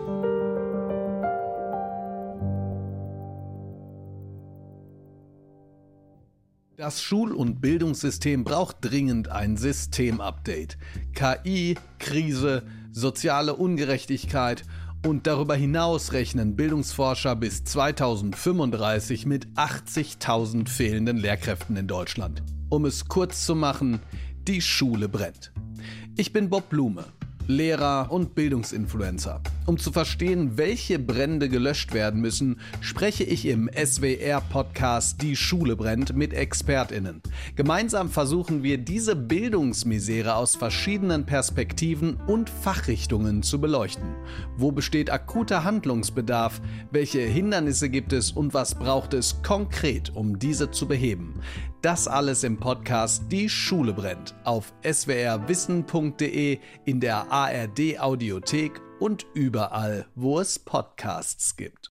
Das Schul- und Bildungssystem braucht dringend ein Systemupdate. K I, Krise, soziale Ungerechtigkeit und darüber hinaus rechnen Bildungsforscher bis zweitausendfünfunddreißig mit achtzigtausend fehlenden Lehrkräften in Deutschland. Um es kurz zu machen, die Schule brennt. Ich bin Bob Blume, Lehrer und Bildungsinfluencer. Um zu verstehen, welche Brände gelöscht werden müssen, spreche ich im S W R-Podcast Die Schule brennt mit ExpertInnen. Gemeinsam versuchen wir, diese Bildungsmisere aus verschiedenen Perspektiven und Fachrichtungen zu beleuchten. Wo besteht akuter Handlungsbedarf? Welche Hindernisse gibt es und was braucht es konkret, um diese zu beheben? Das alles im Podcast Die Schule brennt auf s w r wissen punkt d e, in der A R D Audiothek und überall, wo es Podcasts gibt.